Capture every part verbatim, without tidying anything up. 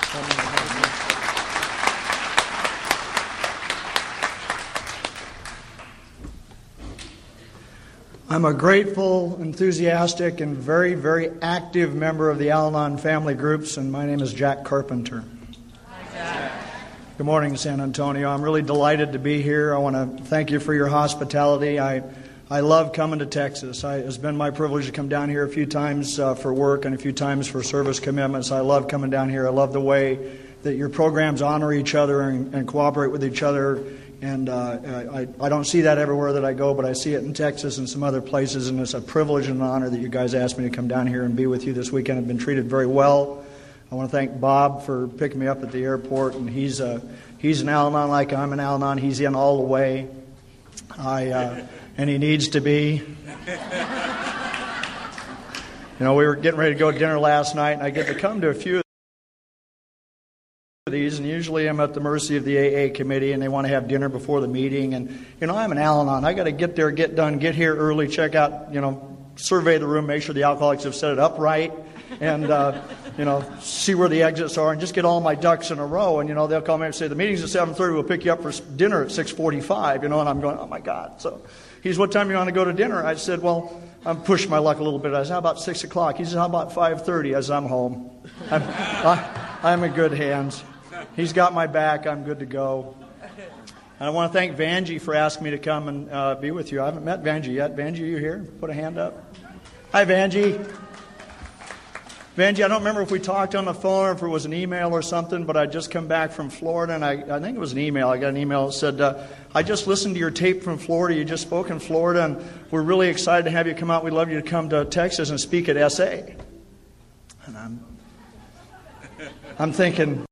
I'm a grateful, enthusiastic, and very, very active member of the Al-Anon family groups, and my name is Jack Carpenter. Hi, Jack. Good morning, San Antonio. I'm really delighted to be here. I want to thank you for your hospitality. I I love coming to Texas. I, it's been my privilege to come down here a few times uh, for work and a few times for service commitments. I love coming down here. I love the way that your programs honor each other and, and cooperate with each other. And uh, I, I don't see that everywhere that I go, but I see it in Texas and some other places, and it's a privilege and an honor that you guys asked me to come down here and be with you this weekend. I've been treated very well. I want to thank Bob for picking me up at the airport, and he's a, he's an Al-Anon like I'm an Al-Anon. He's in all the way, I uh, and he needs to be. You know, we were getting ready to go to dinner last night, and I get to come to a few of these, and usually I'm at the mercy of the A A committee, and they want to have dinner before the meeting. And you know, I'm an Al-Anon. I got to get there, get done, get here early, check out, you know, survey the room, make sure the alcoholics have set it up right, and uh, you know, see where the exits are, and just get all my ducks in a row. And you know, they'll call me and say the meeting's at seven thirty. We'll pick you up for dinner at six forty-five. You know, and I'm going, oh my God. So he's, what time do you want to go to dinner? I said, well, I'm pushing my luck a little bit. I said, how about six o'clock? He said, how about five thirty? I said, I'm home. I'm, I, I'm in good hands. He's got my back. I'm good to go. And I want to thank Vanjie for asking me to come and uh, be with you. I haven't met Vanjie yet. Vanjie, are you here? Put a hand up. Hi, Vanjie. Vanjie, I don't remember if we talked on the phone or if it was an email or something, but I just come back from Florida, and I, I think it was an email. I got an email that said, uh, I just listened to your tape from Florida. You just spoke in Florida, and we're really excited to have you come out. We'd love you to come to Texas and speak at S A. And I'm, I'm thinking,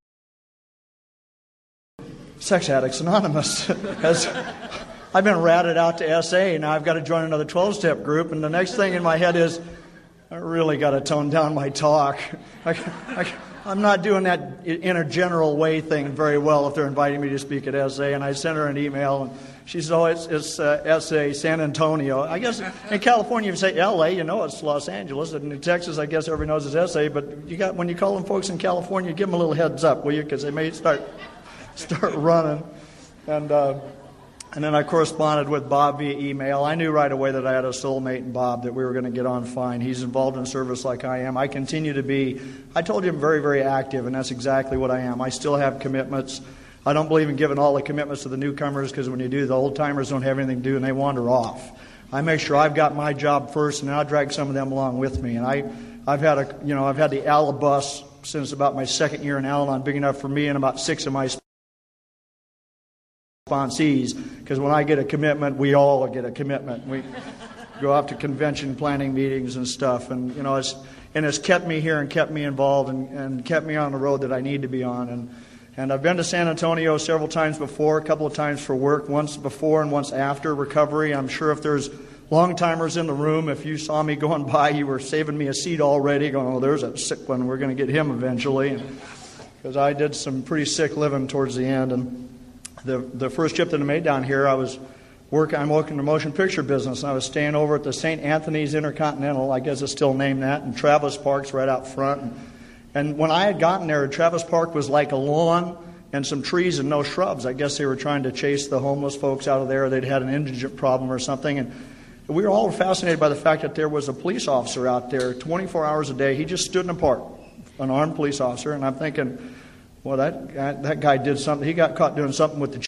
Sex Addicts Anonymous. As I've been ratted out to S A, now I've got to join another twelve-step group, and the next thing in my head is, I really got to tone down my talk. I, I, I'm not doing that in a general way thing very well if they're inviting me to speak at S A, and I sent her an email, and she said, oh, it's, it's uh, S A, San Antonio. I guess in California, if you say L A, you know it's Los Angeles, and in Texas, I guess everybody knows it's S A, but you got when you call them folks in California, give them a little heads up, will you, because they may start... start running. And uh, and then I corresponded with Bob via email. I knew right away that I had a soulmate in Bob, that we were going to get on fine. He's involved in service like I am. I continue to be. I told you I'm very, very active, and that's exactly what I am. I still have commitments. I don't believe in giving all the commitments to the newcomers, because when you do, the old-timers don't have anything to do, and they wander off. I make sure I've got my job first, and then I'll drag some of them along with me. And I, I've had a, you know, I've had the Alabus since about my second year in Al-Anon, big enough for me and about six of my sponsees, because when I get a commitment, we all get a commitment. We go off to convention planning meetings and stuff, and you know, it's and it's kept me here and kept me involved and, and kept me on the road that I need to be on. And and I've been to San Antonio several times before, a couple of times for work, once before and once after recovery. I'm sure if there's long-timers in the room, if you saw me going by, you were saving me a seat already, going, oh, there's a sick one, we're going to get him eventually. Because I did some pretty sick living towards the end. And The the first trip that I made down here, I was working. I'm working in the motion picture business, and I was staying over at the Saint Anthony's Intercontinental. I guess it's still named that, and Travis Park's right out front. And, and when I had gotten there, Travis Park was like a lawn and some trees and no shrubs. I guess they were trying to chase the homeless folks out of there. They'd had an indigent problem or something, and we were all fascinated by the fact that there was a police officer out there, twenty-four hours a day. He just stood in the park, an armed police officer, and I'm thinking, well, that guy, that guy did something. He got caught doing something with the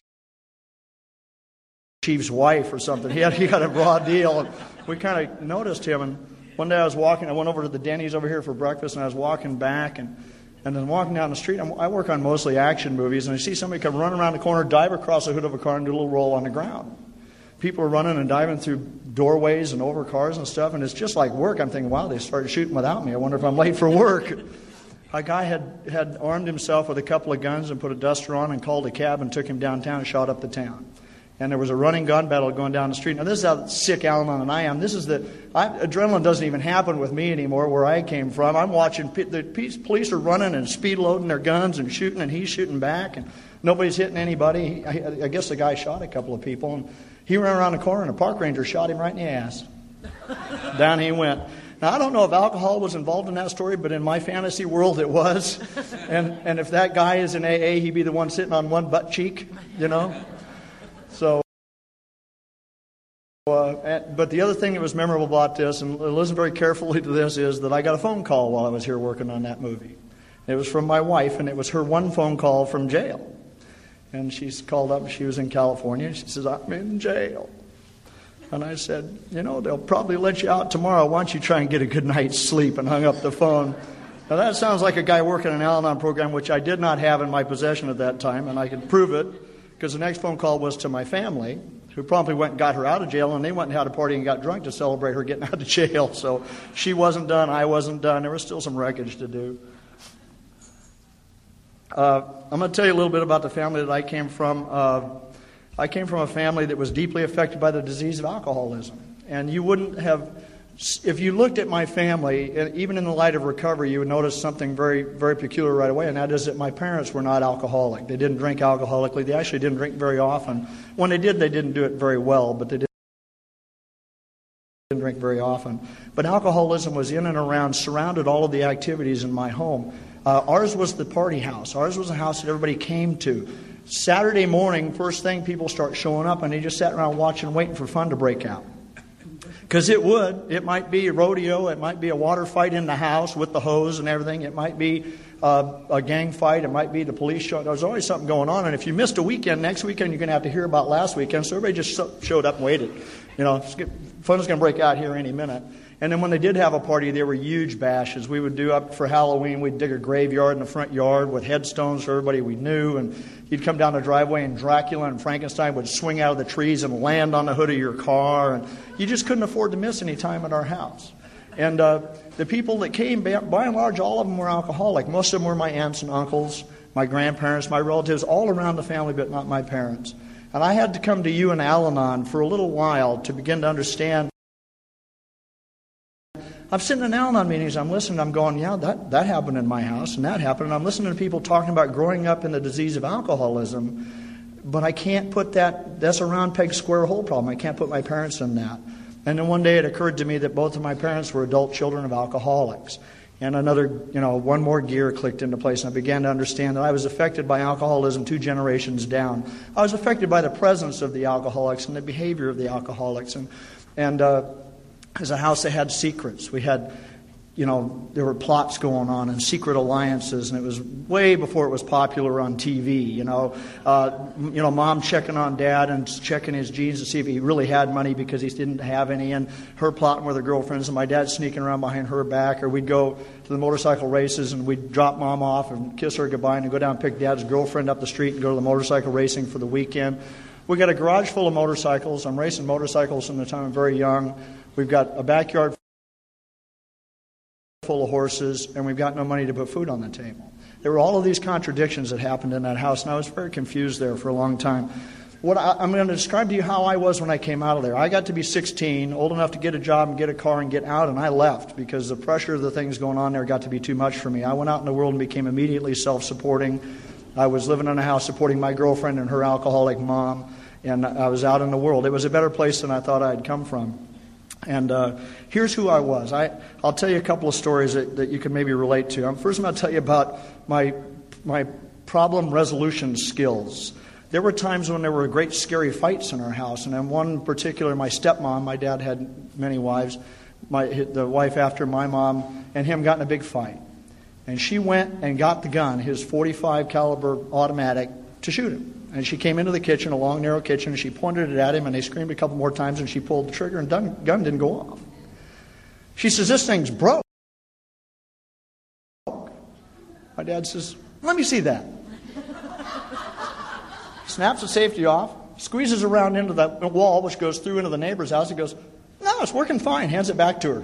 chief's wife or something. He had he had a raw deal. And we kind of noticed him. And one day I was walking. I went over to the Denny's over here for breakfast, and I was walking back, and and then walking down the street. I'm, I work on mostly action movies, and I see somebody come running around the corner, dive across the hood of a car, and do a little roll on the ground. People are running and diving through doorways and over cars and stuff, and it's just like work. I'm thinking, wow, they started shooting without me. I wonder if I'm late for work. A guy had, had armed himself with a couple of guns and put a duster on and called a cab and took him downtown and shot up the town. And there was a running gun battle going down the street. Now, this is how sick Al-Anon I am. This is the I, adrenaline doesn't even happen with me anymore where I came from. I'm watching the police are running and speed loading their guns and shooting, and he's shooting back, and nobody's hitting anybody. I, I guess the guy shot a couple of people, and he ran around the corner, and a park ranger shot him right in the ass. Down he went. Now, I don't know if alcohol was involved in that story, but in my fantasy world it was. And and if that guy is in A A, he'd be the one sitting on one butt cheek, you know. So, uh, and, but the other thing that was memorable about this, and listen very carefully to this, is that I got a phone call while I was here working on that movie. It was from my wife, and it was her one phone call from jail. And she's called up, she was in California. She says, I'm in jail. And I said, you know, they'll probably let you out tomorrow. Why don't you try and get a good night's sleep? And hung up the phone. Now, that sounds like a guy working an Al-Anon program, which I did not have in my possession at that time, and I can prove it, because the next phone call was to my family, who promptly went and got her out of jail, and they went and had a party and got drunk to celebrate her getting out of jail. So she wasn't done, I wasn't done. There was still some wreckage to do. Uh, I'm going to tell you a little bit about the family that I came from. Uh, I came from a family that was deeply affected by the disease of alcoholism. And you wouldn't have, if you looked at my family, even in the light of recovery, you would notice something very, very peculiar right away, and that is that my parents were not alcoholic. They didn't drink alcoholically. They actually didn't drink very often. When they did, they didn't do it very well, but they did. Didn't drink very often. But alcoholism was in and around, surrounded all of the activities in my home. Uh, ours was the party house. Ours was a house that everybody came to. Saturday morning, first thing, people start showing up, and they just sat around watching, waiting for fun to break out. Because it would. It might be a rodeo. It might be a water fight in the house with the hose and everything. It might be uh, a gang fight. It might be the police show. There's always something going on. And if you missed a weekend, next weekend you're going to have to hear about last weekend. So everybody just showed up and waited. You know, fun's going to break out here any minute. And then when they did have a party, they were huge bashes. We would do up for Halloween, we'd dig a graveyard in the front yard with headstones for everybody we knew. And you'd come down the driveway and Dracula and Frankenstein would swing out of the trees and land on the hood of your car. And you just couldn't afford to miss any time at our house. And uh, the people that came, by and large, all of them were alcoholic. Most of them were my aunts and uncles, my grandparents, my relatives, all around the family, but not my parents. And I had to come to you and Al-Anon for a little while to begin to understand. I'm sitting in Al-Anon meetings, I'm listening, I'm going, yeah, that, that happened in my house, and that happened. And I'm listening to people talking about growing up in the disease of alcoholism, but I can't put that, that's a round peg square hole problem. I can't put my parents in that. And then one day it occurred to me that both of my parents were adult children of alcoholics. And another, you know, one more gear clicked into place, and I began to understand that I was affected by alcoholism two generations down. I was affected by the presence of the alcoholics and the behavior of the alcoholics. And, and, uh, As a house that had secrets. We had, you know, there were plots going on and secret alliances, and it was way before it was popular on T V, you know. Uh, you know, Mom checking on Dad and checking his jeans to see if he really had money because he didn't have any, and her plotting with her girlfriends, and my dad sneaking around behind her back. Or we'd go to the motorcycle races, and we'd drop Mom off and kiss her goodbye and go down and pick Dad's girlfriend up the street and go to the motorcycle racing for the weekend. We got a garage full of motorcycles. I'm racing motorcycles from the time I'm very young. We've got a backyard full of horses, and we've got no money to put food on the table. There were all of these contradictions that happened in that house, and I was very confused there for a long time. What I, I'm going to describe to you how I was when I came out of there. I got to be sixteen, old enough to get a job and get a car and get out, and I left because the pressure of the things going on there got to be too much for me. I went out in the world and became immediately self-supporting. I was living in a house supporting my girlfriend and her alcoholic mom, and I was out in the world. It was a better place than I thought I'd come from. And uh, here's who I was. I, I'll tell you a couple of stories that, that you can maybe relate to. Um, first, I'm going to tell you about my my problem resolution skills. There were times when there were great scary fights in our house. And in one particular, my stepmom, my dad had many wives, my the wife after my mom and him got in a big fight. And she went and got the gun, his forty-five caliber automatic, to shoot him. And she came into the kitchen, a long, narrow kitchen, and she pointed it at him, and they screamed a couple more times, and she pulled the trigger, and the gun didn't go off. She says, this thing's broke. My dad says, let me see that. Snaps the safety off, squeezes around into the wall, which goes through into the neighbor's house. He goes, no, it's working fine. Hands it back to her.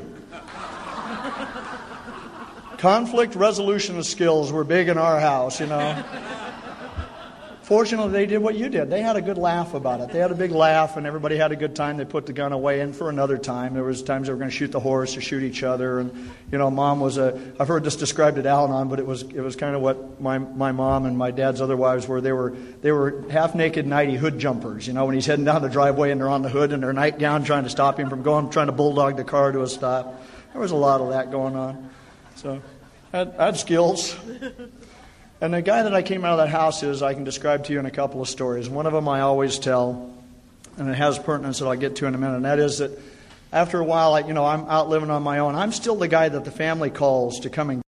Conflict resolution skills were big in our house, you know. Fortunately, they did what you did. They had a good laugh about it. They had a big laugh, and everybody had a good time. They put the gun away, and for another time, there was times they were going to shoot the horse or shoot each other. And you know, Mom was a. I've heard this described at Al-Anon, but it was it was kind of what my my mom and my dad's other wives were. They were they were half naked nighty hood jumpers. You know, when he's heading down the driveway and they're on the hood in their nightgown, trying to stop him from going, trying to bulldog the car to a stop. There was a lot of that going on. So I had, I had skills. And the guy that I came out of that house is, I can describe to you in a couple of stories. One of them I always tell, and it has pertinence that I'll get to in a minute, and that is that after a while, I, you know, I'm out living on my own. I'm still the guy that the family calls to come and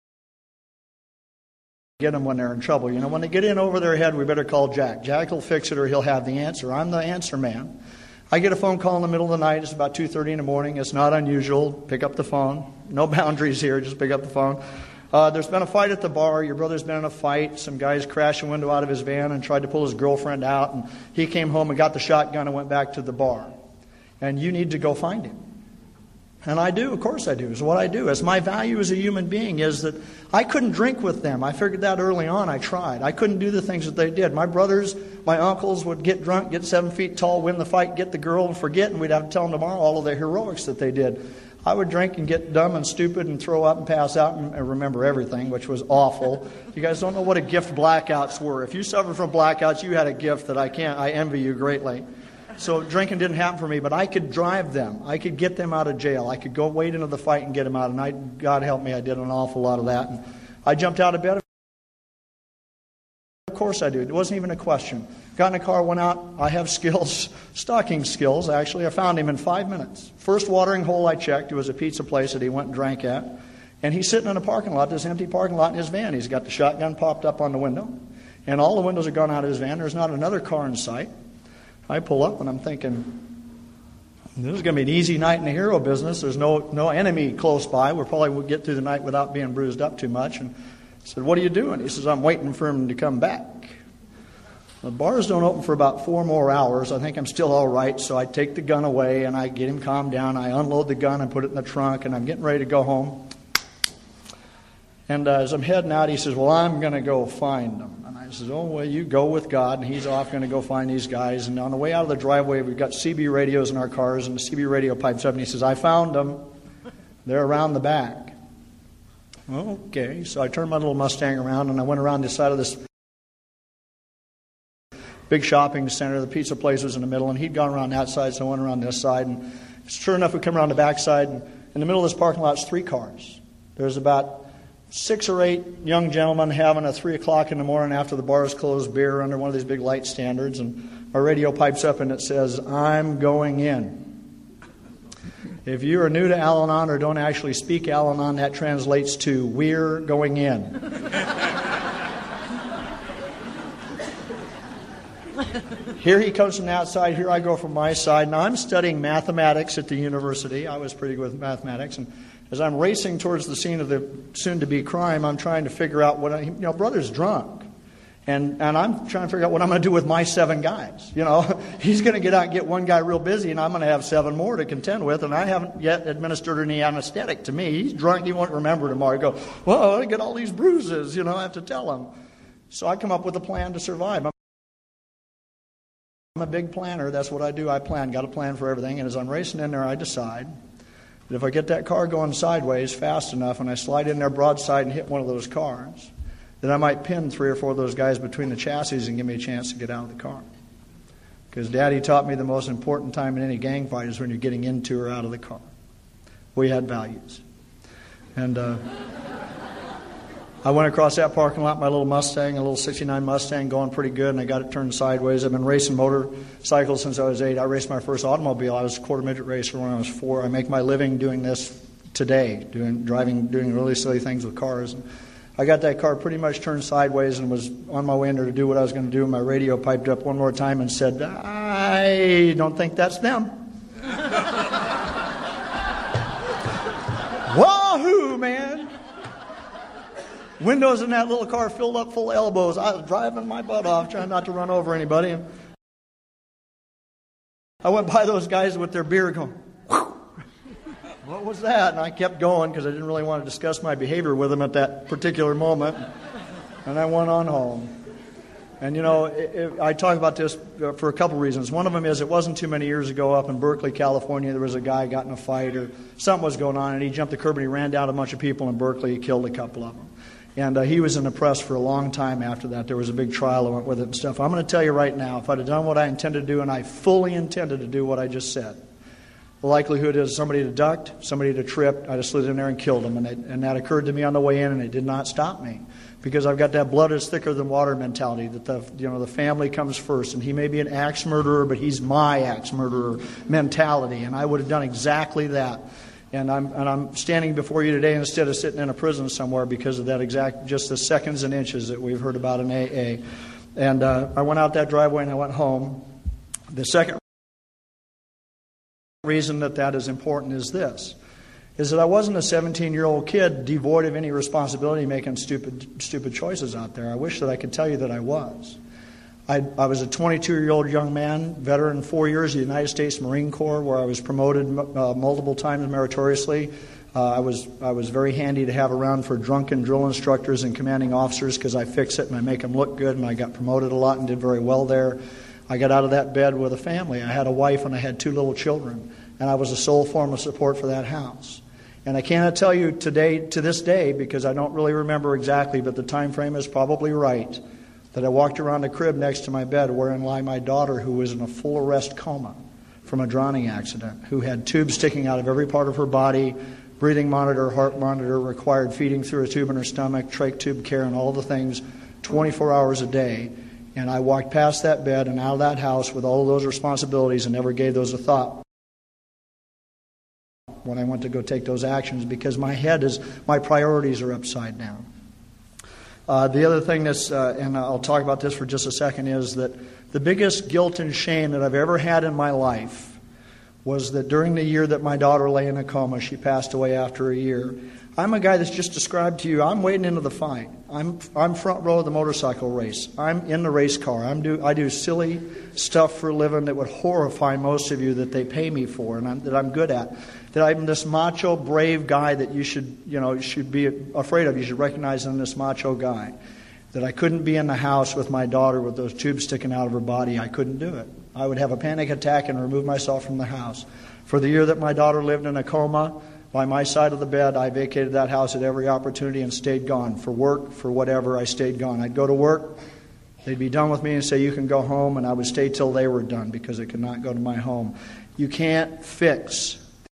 get them when they're in trouble. You know, when they get in over their head, we better call Jack. Jack will fix it or he'll have the answer. I'm the answer man. I get a phone call in the middle of the night. It's about two thirty in the morning. It's not unusual. Pick up the phone. No boundaries here. Just pick up the phone. Uh, there's been a fight at the bar. Your brother's been in a fight. Some guys crashed a window out of his van and tried to pull his girlfriend out. And he came home and got the shotgun and went back to the bar. And you need to go find him. And I do. Of course I do. It's what I do. It's my value as a human being is that I couldn't drink with them. I figured that early on. I tried. I couldn't do the things that they did. My brothers, my uncles would get drunk, get seven feet tall, win the fight, get the girl, and forget. And we'd have to tell them tomorrow all of the heroics that they did. I would drink and get dumb and stupid and throw up and pass out and remember everything, which was awful. You guys don't know what a gift blackouts were. If you suffered from blackouts, you had a gift that I can't. I envy you greatly. So drinking didn't happen for me, but I could drive them. I could get them out of jail. I could go wade into the fight and get them out. And I, God help me, I did an awful lot of that. And I jumped out of bed. Of course I do. It wasn't even a question. Got in a car, went out. I have skills, stocking skills, actually. I found him in five minutes. First watering hole I checked, it was a pizza place that he went and drank at. And he's sitting in a parking lot, this empty parking lot in his van. He's got the shotgun popped up on the window. And all the windows are gone out of his van. There's not another car in sight. I pull up and I'm thinking, this is going to be an easy night in the hero business. There's no no enemy close by. We'll probably will get through the night without being bruised up too much. And I said, what are you doing? He says, I'm waiting for him to come back. The bars don't open for about four more hours. I think I'm still all right. So I take the gun away and I get him calmed down. I unload the gun and put it in the trunk and I'm getting ready to go home. And uh, as I'm heading out, he says, well, I'm going to go find them. And I says, oh, well, you go with God. And he's off going to go find these guys. And on the way out of the driveway, we've got C B radios in our cars. And the C B radio pipes up. And he says, I found them. They're around the back. Okay. So I turned my little Mustang around and I went around the side of this big shopping center. The pizza place was in the middle. And he'd gone around that side. So I went around this side. And sure enough, we come around the back side. And in the middle of this parking lot is three cars. There's about six or eight young gentlemen having a three o'clock in the morning after the bars closed beer under one of these big light standards, and my radio pipes up and it says, I'm going in. If you are new to Al-Anon or don't actually speak Al-Anon, that translates to, we're going in. Here he comes from the outside, here I go from my side. Now I'm studying mathematics at the university. I was pretty good with mathematics, and as I'm racing towards the scene of the soon-to-be crime, I'm trying to figure out what I, you know, brother's drunk. And and I'm trying to figure out what I'm going to do with my seven guys. You know, he's going to get out and get one guy real busy, and I'm going to have seven more to contend with, and I haven't yet administered any anesthetic to me. He's drunk, he won't remember tomorrow. I go, well, I get all these bruises, you know, I have to tell him. So I come up with a plan to survive. I'm a big planner. That's what I do. I plan, got a plan for everything. And as I'm racing in there, I decide that if I get that car going sideways fast enough and I slide in there broadside and hit one of those cars, then I might pin three or four of those guys between the chassis and give me a chance to get out of the car. Because Daddy taught me the most important time in any gang fight is when you're getting into or out of the car. We had values. And uh, I went across that parking lot, my little Mustang, a little sixty-nine Mustang, going pretty good, and I got it turned sideways. I've been racing motorcycles since I was eight. I raced my first automobile. I was a quarter midget racer when I was four. I make my living doing this today, doing driving, doing really silly things with cars. And I got that car pretty much turned sideways and was on my way in there to do what I was going to do. My radio piped up one more time and said, I don't think that's them. Wahoo, man. Windows in that little car filled up full of elbows. I was driving my butt off, trying not to run over anybody. And I went by those guys with their beer going, whew, what was that? And I kept going because I didn't really want to discuss my behavior with them at that particular moment. And I went on home. And, you know, it, it, I talk about this for a couple reasons. One of them is it wasn't too many years ago up in Berkeley, California, there was a guy got in a fight or something was going on, and he jumped the curb and he ran down a bunch of people in Berkeley. He killed a couple of them. And uh, he was in the press for a long time after that. There was a big trial that went with it and stuff. I'm going to tell you right now, if I'd have done what I intended to do, and I fully intended to do what I just said, The likelihood is somebody to ducked, somebody to tripped. I just slid in there and killed them. And, it, and that occurred to me on the way in, and it did not stop me. Because I've got that blood is thicker than water mentality, that the you know the family comes first. And he may be an axe murderer, but he's my axe murderer mentality. And I would have done exactly that. And I'm and I'm standing before you today instead of sitting in a prison somewhere because of that exact, just the seconds and inches that we've heard about in A A. And uh, I went out that driveway and I went home. The second reason that that is important is this, is that I wasn't a seventeen-year-old kid devoid of any responsibility making stupid stupid choices out there. I wish that I could tell you that I was. I, I was a twenty-two-year-old young man, veteran four years of the United States Marine Corps, where I was promoted uh, multiple times meritoriously. Uh, I was I was very handy to have around for drunken drill instructors and commanding officers because I fix it and I make them look good, and I got promoted a lot and did very well there. I got out of that bed with a family. I had a wife and I had two little children, and I was a sole form of support for that house. And I cannot tell you today, to this day, because I don't really remember exactly, but the time frame is probably right, that I walked around the crib next to my bed wherein lay my daughter, who was in a full arrest coma from a drowning accident, who had tubes sticking out of every part of her body, breathing monitor, heart monitor, required feeding through a tube in her stomach, trach tube care, and all the things twenty-four hours a day. And I walked past that bed and out of that house with all of those responsibilities and never gave those a thought when I went to go take those actions, because my head is, my priorities are upside down. Uh, the other thing that's, uh, and I'll talk about this for just a second, is that the biggest guilt and shame that I've ever had in my life was that during the year that my daughter lay in a coma, she passed away after a year. I'm a guy that's just described to you. I'm wading into the fight. I'm I'm front row of the motorcycle race. I'm in the race car. I'm do I do silly stuff for a living that would horrify most of you that they pay me for, and I'm, that I'm good at. That I'm this macho, brave guy that you should you know should be afraid of. You should recognize I'm this macho guy. That I couldn't be in the house with my daughter with those tubes sticking out of her body. I couldn't do it. I would have a panic attack and remove myself from the house. For the year that my daughter lived in a coma, by my side of the bed, I vacated that house at every opportunity and stayed gone. For work, for whatever, I stayed gone. I'd go to work, they'd be done with me and say, you can go home, and I would stay till they were done because I could not go to my home. You can't fix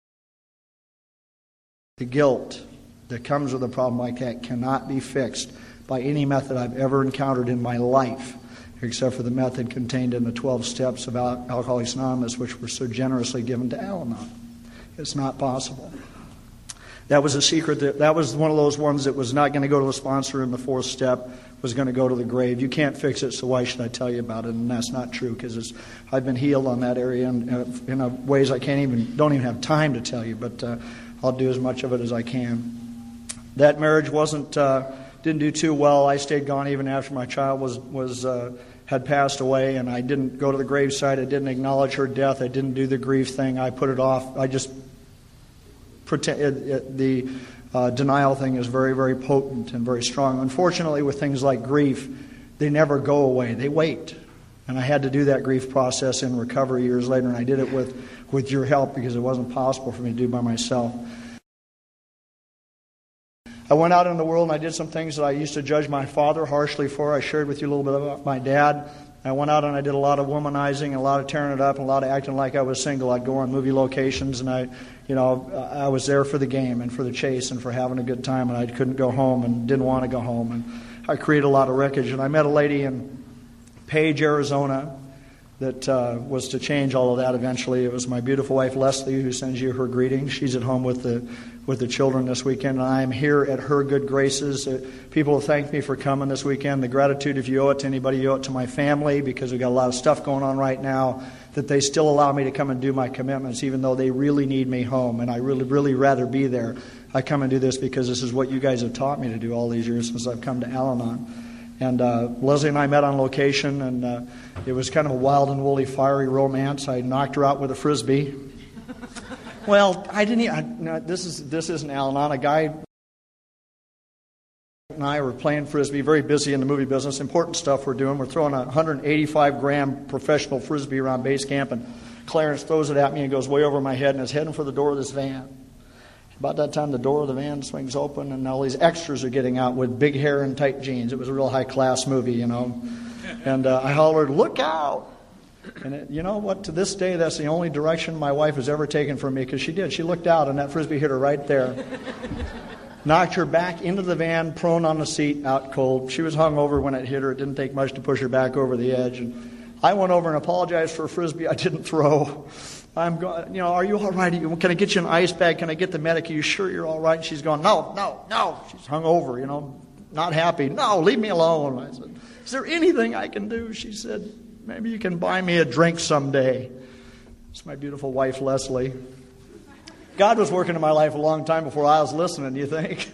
the guilt that comes with a problem like that. Cannot be fixed by any method I've ever encountered in my life, except for the method contained in the twelve steps of Al- Alcoholics Anonymous, which were so generously given to Al-Anon. It's not possible. That was a secret. That, that was one of those ones that was not going to go to the sponsor in the fourth step, was going to go to the grave. You can't fix it, so why should I tell you about it? And that's not true, because I've been healed on that area in, in a ways I can't even, don't even have time to tell you, but uh, I'll do as much of it as I can. That marriage wasn't, uh, didn't do too well. I stayed gone even after my child was, was uh, had passed away, and I didn't go to the gravesite. I didn't acknowledge her death. I didn't do the grief thing. I put it off. I just pretend it, it, the uh, denial thing is very, very potent and very strong. Unfortunately, with things like grief, they never go away. They wait. And I had to do that grief process in recovery years later, and I did it with, with your help because it wasn't possible for me to do by myself. I went out in the world and I did some things that I used to judge my father harshly for. I shared with you a little bit about my dad. I went out and I did a lot of womanizing, a lot of tearing it up, and a lot of acting like I was single. I'd go on movie locations, and I, you know, I was there for the game and for the chase and for having a good time, and I couldn't go home and didn't want to go home. And I created a lot of wreckage. And I met a lady in Page, Arizona, that uh, was to change all of that eventually. It was my beautiful wife, Leslie, who sends you her greetings. She's at home with the with the children this weekend, and I am here at her good graces. Uh, people have thanked me for coming this weekend. The gratitude, if you owe it to anybody, you owe it to my family, because we've got a lot of stuff going on right now, that they still allow me to come and do my commitments, even though they really need me home, and I really, really rather be there. I come and do this because this is what you guys have taught me to do all these years since I've come to Al-Anon. And uh, Leslie and I met on location, and uh, it was kind of a wild and woolly, fiery romance. I knocked her out with a Frisbee. Well, I didn't even, I, no, this, is, this isn't Al-Anon. A guy and I were playing Frisbee, very busy in the movie business, important stuff we're doing. We're throwing a one hundred eighty-five gram professional Frisbee around base camp, and Clarence throws it at me and goes way over my head, and is heading for the door of this van. About that time, the door of the van swings open, and all these extras are getting out with big hair and tight jeans. It was a real high-class movie, you know. And uh, I hollered, "Look out!" And it, you know what? To this day, that's the only direction my wife has ever taken from me, because she did. She looked out, and that Frisbee hit her right there. Knocked her back into the van, prone on the seat, out cold. She was hung over when it hit her. It didn't take much to push her back over the edge. And I went over and apologized for a Frisbee I didn't throw. I'm going, you know, are you all right? Can I get you an ice bag? Can I get the medic? Are you sure you're all right? And she's going, no, no, no. She's hung over, you know, not happy. No, leave me alone. I said, is there anything I can do? She said, maybe you can buy me a drink someday. It's my beautiful wife, Leslie. God was working in my life a long time before I was listening, do you think?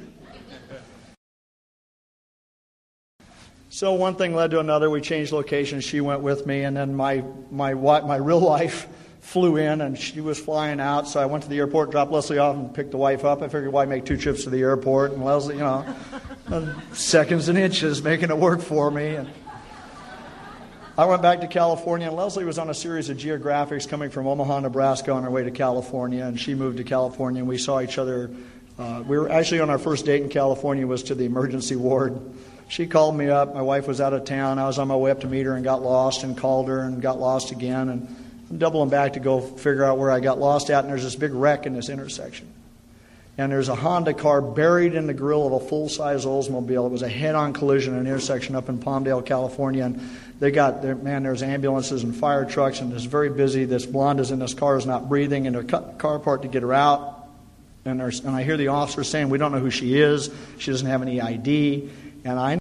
So one thing led to another. We changed locations. She went with me, and then my my my real wife flew in, and she was flying out. So I went to the airport, dropped Leslie off, and picked the wife up. I figured, why make two trips to the airport? And Leslie, you know, seconds and inches, making it work for me. And I went back to California, and Leslie was on a series of geographics coming from Omaha, Nebraska, on her way to California, and she moved to California, and we saw each other. Uh, we were actually on our first date in California was to the emergency ward. She called me up. My wife was out of town. I was on my way up to meet her and got lost, and called her and got lost again. And I'm doubling back to go figure out where I got lost at, and there's this big wreck in this intersection. And there's a Honda car buried in the grill of a full-size Oldsmobile. It was a head-on collision in an intersection up in Palmdale, California. And they got, man, there's ambulances and fire trucks, and it's very busy. This blonde is in this car, is not breathing, and they're cutting the car apart to get her out. And, there's, and I hear the officer saying, we don't know who she is. She doesn't have any I D. And I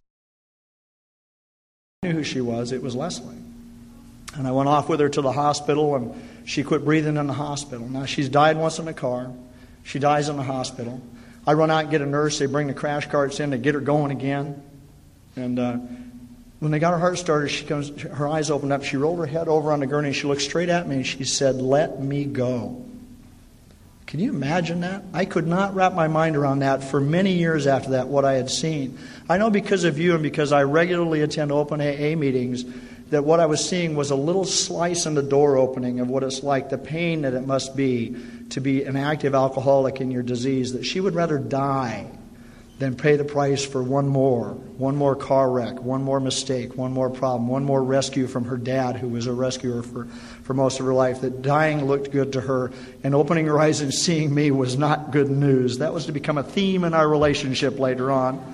knew who she was. It was Leslie. And I went off with her to the hospital, and she quit breathing in the hospital. Now, she's died once in a car. She dies in the hospital. I run out and get a nurse. They bring the crash carts in to get her going again. And uh, when they got her heart started, she comes. Her eyes opened up. She rolled her head over on the gurney. She looked straight at me, and she said, "Let me go." Can you imagine that? I could not wrap my mind around that for many years after that, what I had seen. I know because of you and because I regularly attend open A A meetings that what I was seeing was a little slice in the door opening of what it's like, the pain that it must be to be an active alcoholic in your disease, that she would rather die than pay the price for one more, one more car wreck, one more mistake, one more problem, one more rescue from her dad, who was a rescuer for, for most of her life, that dying looked good to her, and opening her eyes and seeing me was not good news. That was to become a theme in our relationship later on.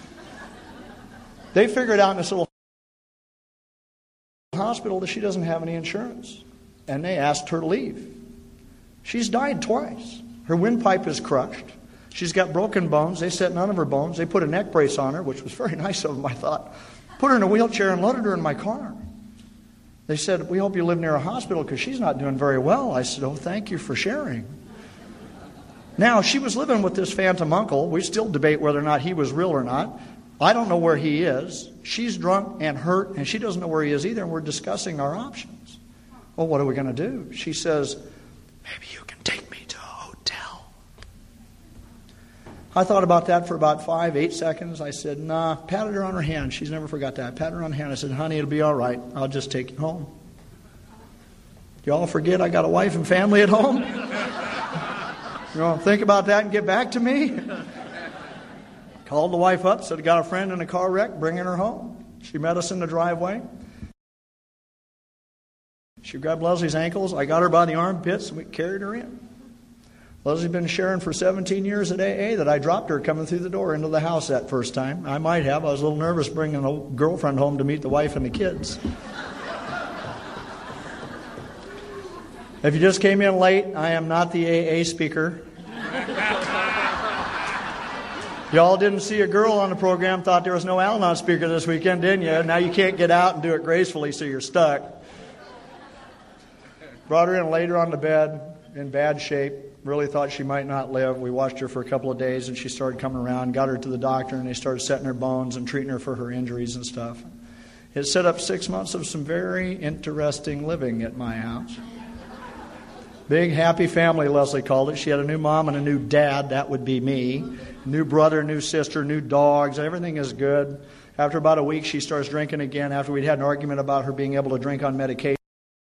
They figured out in this little hospital that she doesn't have any insurance, and they asked her to leave. She's died twice. Her windpipe is crushed. She's got broken bones. They set none of her bones. They put a neck brace on her, which was very nice of them, I thought. Put her in a wheelchair and loaded her in my car. They said, we hope you live near a hospital because she's not doing very well. I said, oh, thank you for sharing. Now, she was living with this phantom uncle. We still debate whether or not he was real or not. I don't know where he is. She's drunk and hurt, and she doesn't know where he is either, and we're discussing our options. Well, what are we going to do? She says, maybe you can take me to a hotel. I thought about that for about five, eight seconds. I said, nah, patted her on her hand. She's never forgot that. I patted her on the hand. I said, honey, it'll be all right. I'll just take you home. You all forget I got a wife and family at home? You want to think about that and get back to me? Called the wife up, said I got a friend in a car wreck, bringing her home. She met us in the driveway. She grabbed Leslie's ankles. I got her by the armpits, and we carried her in. Leslie's been sharing for seventeen years at A A that I dropped her coming through the door into the house that first time. I might have. I was a little nervous bringing a girlfriend home to meet the wife and the kids. If you just came in late, I am not the A A speaker. Y'all didn't see a girl on the program, thought there was no Al-Anon speaker this weekend, didn't you? Now you can't get out and do it gracefully, so you're stuck. Brought her in, laid her on the bed, in bad shape. Really thought she might not live. We watched her for a couple of days, and she started coming around. Got her to the doctor, and they started setting her bones and treating her for her injuries and stuff. It set up six months of some very interesting living at my house. Big, happy family, Leslie called it. She had a new mom and a new dad. That would be me. New brother, new sister, new dogs. Everything is good. After about a week, she starts drinking again. After we'd had an argument about her being able to drink on medication.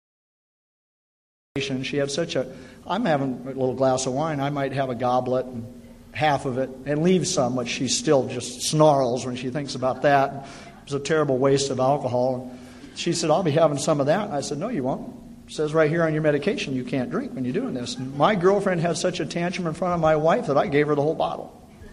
She had such a... I'm having a little glass of wine. I might have a goblet, and half of it, and leave some, but she still just snarls when she thinks about that. It was a terrible waste of alcohol. she said, I'll be having some of that. I said, no, you won't. It says right here on your medication you can't drink when you're doing this. And my girlfriend had such a tantrum in front of my wife that I gave her the whole bottle.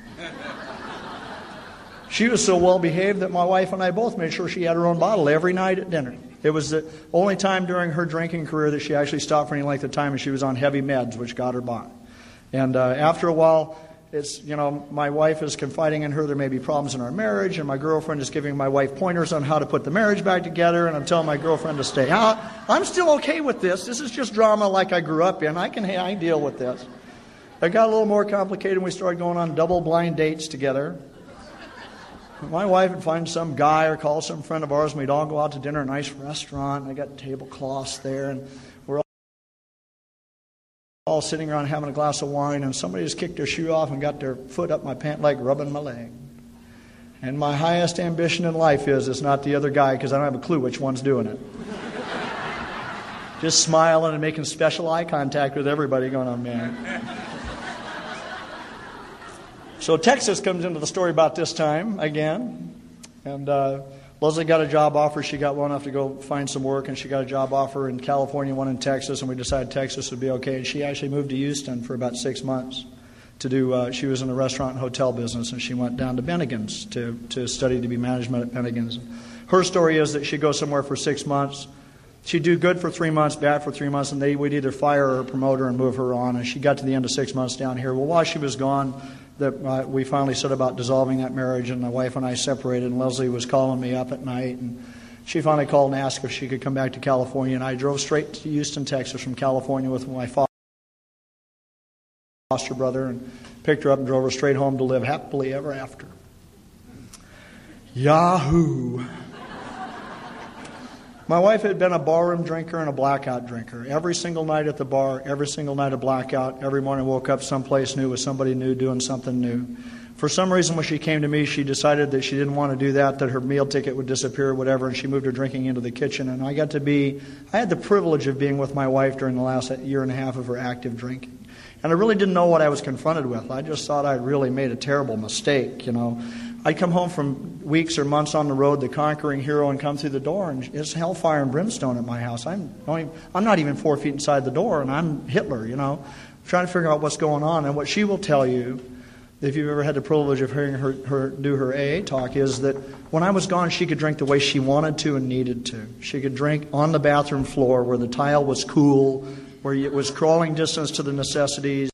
She was so well behaved that my wife and I both made sure she had her own bottle every night at dinner. It was the only time during her drinking career that she actually stopped for any length of time, and she was on heavy meds, which got her by. And uh, after a while, it's, you know, my wife is confiding in her there may be problems in our marriage, and my girlfriend is giving my wife pointers on how to put the marriage back together, and I'm telling my girlfriend to stay out. I'm still okay with this. This is just drama like I grew up in. I can I can deal with this. It got a little more complicated when we started going on double blind dates together. My wife would find some guy or call some friend of ours, and we'd all go out to dinner at a nice restaurant, and I got tablecloths there, and we're all, all sitting around having a glass of wine, and somebody just kicked their shoe off and got their foot up my pant leg, rubbing my leg. And my highest ambition in life is it's not the other guy, because I don't have a clue which one's doing it. Just smiling and making special eye contact with everybody going, oh, man. So Texas comes into the story about this time again, and uh, Leslie got a job offer. She got well enough to go find some work, and she got a job offer in California, one in Texas, and we decided Texas would be okay. And she actually moved to Houston for about six months to do. Uh, she was in the restaurant and hotel business, and she went down to Bennigan's to to study to be management at Bennigan's. Her story is that she'd go somewhere for six months. She'd do good for three months, bad for three months, and they would either fire her or promote her and move her on. And she got to the end of six months down here. Well, while she was gone, that uh, we finally set about dissolving that marriage, and my wife and I separated, and Leslie was calling me up at night, and she finally called and asked if she could come back to California, and I drove straight to Houston, Texas from California with my foster brother and picked her up and drove her straight home to live happily ever after. Yahoo! My wife had been a barroom drinker and a blackout drinker. Every single night at the bar, every single night a blackout. Every morning woke up someplace new with somebody new doing something new. For some reason, when she came to me, she decided that she didn't want to do that, that her meal ticket would disappear or whatever, and she moved her drinking into the kitchen. And I got to be, I had the privilege of being with my wife during the last year and a half of her active drinking. And I really didn't know what I was confronted with. I just thought I'd really made a terrible mistake, you know. I'd come home from weeks or months on the road, the conquering hero, and come through the door, and it's hellfire and brimstone at my house. I'm, I'm not even four feet inside the door, and I'm Hitler, you know, trying to figure out what's going on. And what she will tell you, if you've ever had the privilege of hearing her, her do her A A talk, is that when I was gone, she could drink the way she wanted to and needed to. She could drink on the bathroom floor where the tile was cool, where it was crawling distance to the necessities.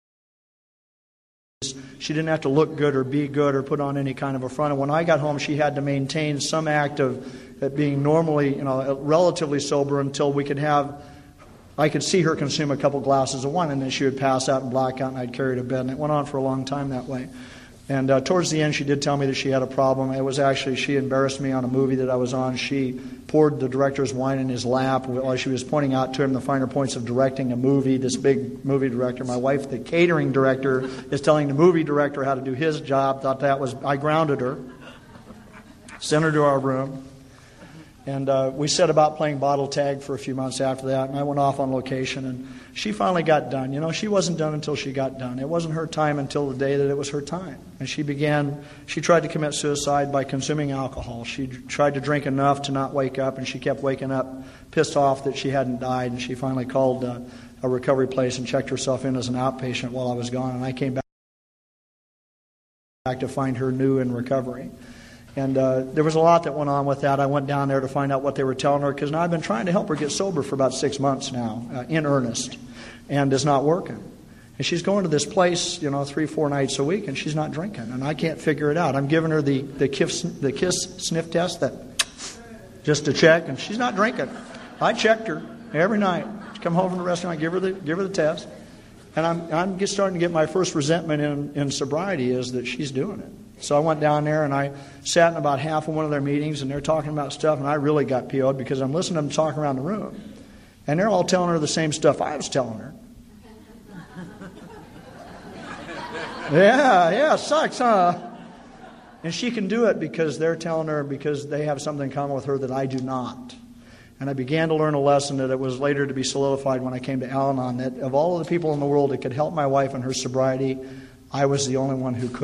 She didn't have to look good or be good or put on any kind of a front. And when I got home, she had to maintain some act of it being normally, you know, relatively sober until we could have, I could see her consume a couple glasses of wine, and then she would pass out and black out, and I'd carry her to bed. And it went on for a long time that way. And uh, towards the end, she did tell me that she had a problem. It was actually, she embarrassed me on a movie that I was on. She poured the director's wine in his lap while she was pointing out to him the finer points of directing a movie, this big movie director. My wife, the catering director, is telling the movie director how to do his job. Thought that was, I grounded her, sent her to our room. And uh, we set about playing bottle tag for a few months after that, and I went off on location, and she finally got done. You know, she wasn't done until she got done. It wasn't her time until the day that it was her time. And she began, she tried to commit suicide by consuming alcohol. She tried to drink enough to not wake up, and she kept waking up pissed off that she hadn't died, and she finally called uh, a recovery place and checked herself in as an outpatient while I was gone, and I came back to find her new in recovery. And uh, there was a lot that went on with that. I went down there to find out what they were telling her, because now I've been trying to help her get sober for about six months now, uh, in earnest, and it's not working. And she's going to this place, you know, three, four nights a week, and she's not drinking, and I can't figure it out. I'm giving her the the kiss, the kiss sniff test, that just to check, and she's not drinking. I checked her every night. She come home from the restaurant, I give her the give her the test, and I'm I'm just starting to get my first resentment in in sobriety is that she's doing it. So I went down there and I sat in about half of one of their meetings, and they're talking about stuff, and I really got P O'd because I'm listening to them talk around the room. And they're all telling her the same stuff I was telling her. Yeah, yeah, sucks, huh? And she can do it because they're telling her, because they have something in common with her that I do not. And I began to learn a lesson that it was later to be solidified when I came to Al-Anon, that of all of the people in the world that could help my wife in her sobriety, I was the only one who could.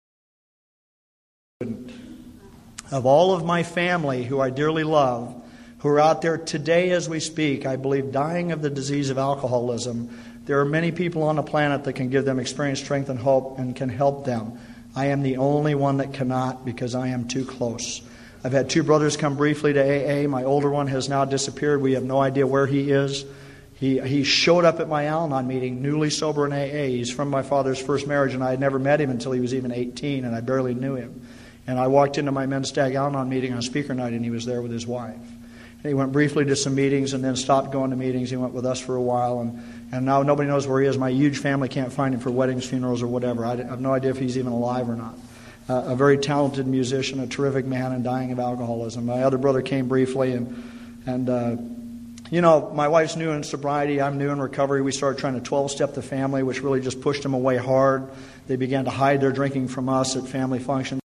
Of all of my family, who I dearly love, who are out there today as we speak, I believe, dying of the disease of alcoholism. There are many people on the planet that can give them experience, strength, and hope and can help them. I am the only one that cannot because I am too close. I've had two brothers come briefly to A A. My older one has now disappeared. We have no idea where he is. He he showed up at my Al-Anon meeting, newly sober in A A. He's from my father's first marriage, and I had never met him until he was even eighteen, and I barely knew him. And I walked into my Men's Stag Al-Anon meeting on speaker night, and he was there with his wife. And he went briefly to some meetings and then stopped going to meetings. He went with us for a while, and, and now nobody knows where he is. My huge family can't find him for weddings, funerals, or whatever. I have no idea if he's even alive or not. Uh, a very talented musician, a terrific man, and dying of alcoholism. My other brother came briefly, and, and uh, you know, my wife's new in sobriety. I'm new in recovery. We started trying to twelve-step the family, which really just pushed them away hard. They began to hide their drinking from us at family functions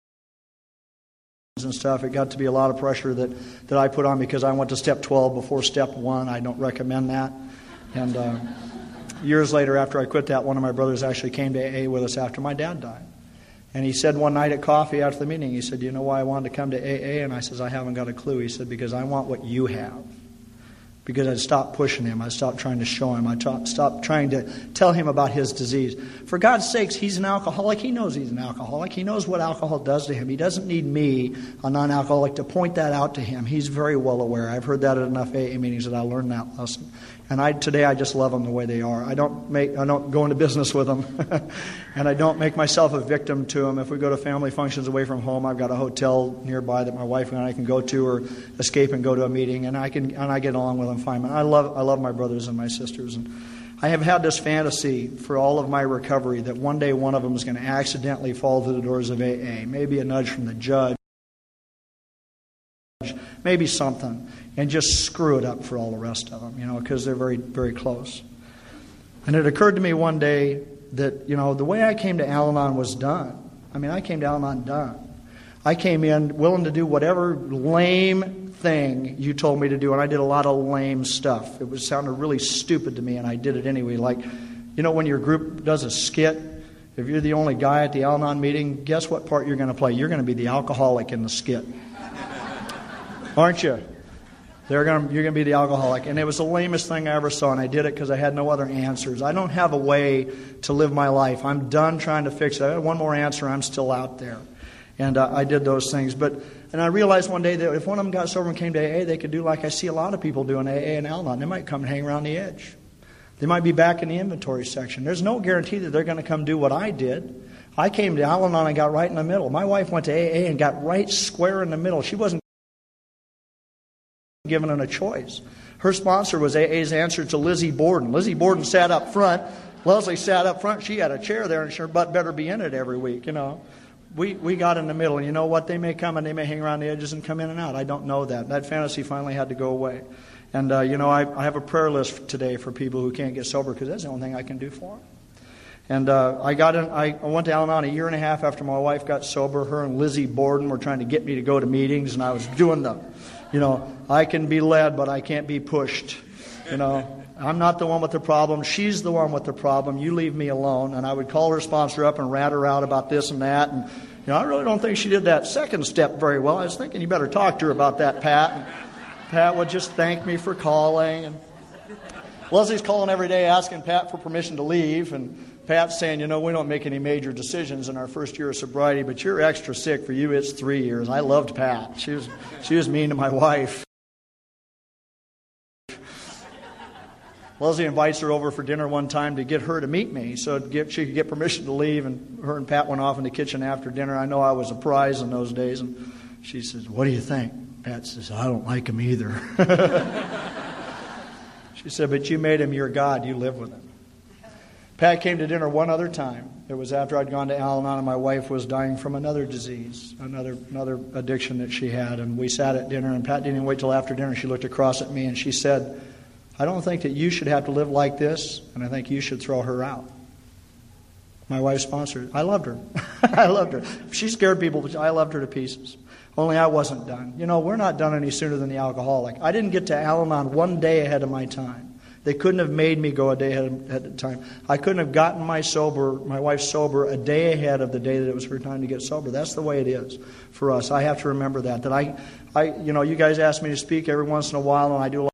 and stuff. It got to be a lot of pressure that, that I put on because I went to step twelve before step one. I don't recommend that. And uh, years later, after I quit that, one of my brothers actually came to A A with us after my dad died. And he said one night at coffee after the meeting, he said, "Do you know why I wanted to come to A A?" And I said, "I haven't got a clue." He said, "Because I want what you have." Because I'd stopped pushing him. I stopped trying to show him. I t- stopped trying to tell him about his disease. For God's sakes, he's an alcoholic. He knows he's an alcoholic. He knows what alcohol does to him. He doesn't need me, a non-alcoholic, to point that out to him. He's very well aware. I've heard that at enough A A meetings that I learned that lesson. And I today I just love them the way they are. I don't make I don't go into business with them, and I don't make myself a victim to them. If we go to family functions away from home, I've got a hotel nearby that my wife and I can go to, or escape and go to a meeting, and I can and I get along with them fine. I love I love my brothers and my sisters, and I have had this fantasy for all of my recovery that one day one of them is going to accidentally fall through the doors of A A, maybe a nudge from the judge, maybe something, and just screw it up for all the rest of them, you know, because they're very, very close. And it occurred to me one day that, you know, the way I came to Al-Anon was done. I mean, I came to Al-Anon done. I came in willing to do whatever lame thing you told me to do, and I did a lot of lame stuff. It was sounded really stupid to me, and I did it anyway. Like, you know, when your group does a skit, if you're the only guy at the Al-Anon meeting, guess what part you're going to play? You're going to be the alcoholic in the skit. Aren't you? They're gonna, you're going to be the alcoholic. And it was the lamest thing I ever saw, and I did it because I had no other answers. I don't have a way to live my life. I'm done trying to fix it. I had one more answer, I'm still out there. And uh, I did those things. But and I realized one day that if one of them got sober and came to A A, they could do like I see a lot of people do in A A and Al-Anon. They might come and hang around the edge. They might be back in the inventory section. There's no guarantee that they're going to come do what I did. I came to Al-Anon and got right in the middle. My wife went to A A and got right square in the middle. She wasn't given a choice. Her sponsor was A A's answer to Lizzie Borden. Lizzie Borden sat up front. Leslie sat up front. She had a chair there, and her butt better be in it every week, you know. We we got in the middle, and you know what? They may come and they may hang around the edges and come in and out. I don't know that. That fantasy finally had to go away. And, uh, you know, I, I have a prayer list today for people who can't get sober because that's the only thing I can do for them. And uh, I got in, I went to Al-Anon a year and a half after my wife got sober. Her and Lizzie Borden were trying to get me to go to meetings, and I was doing them. You know, I can be led, but I can't be pushed. You know, I'm not the one with the problem. She's the one with the problem. You leave me alone. And I would call her sponsor up and rat her out about this and that. And, you know, I really don't think she did that second step very well. I was thinking you better talk to her about that, Pat. And Pat would just thank me for calling. And Leslie's calling every day asking Pat for permission to leave. And Pat's saying, you know, we don't make any major decisions in our first year of sobriety, but you're extra sick. For you, it's three years. I loved Pat. She was, she was mean to my wife. Leslie invites her over for dinner one time to get her to meet me so get, she could get permission to leave, and her and Pat went off in the kitchen after dinner. I know I was a prize in those days, and she says, "What do you think?" Pat says, "I don't like him either." She said, "But you made him your God. You live with him." Pat came to dinner one other time. It was after I'd gone to Al-Anon and my wife was dying from another disease, another another addiction that she had. And we sat at dinner, and Pat didn't even wait till after dinner. She looked across at me and she said, "I don't think that you should have to live like this, and I think you should throw her out." My wife's sponsor. I loved her. I loved her. She scared people, but I loved her to pieces. Only I wasn't done. You know, we're not done any sooner than the alcoholic. I didn't get to Al-Anon one day ahead of my time. They couldn't have made me go a day ahead of, of time. I couldn't have gotten my sober, my wife sober a day ahead of the day that it was her time to get sober. That's the way it is for us. I have to remember that. That I, I, you know, you guys ask me to speak every once in a while, and I do a lot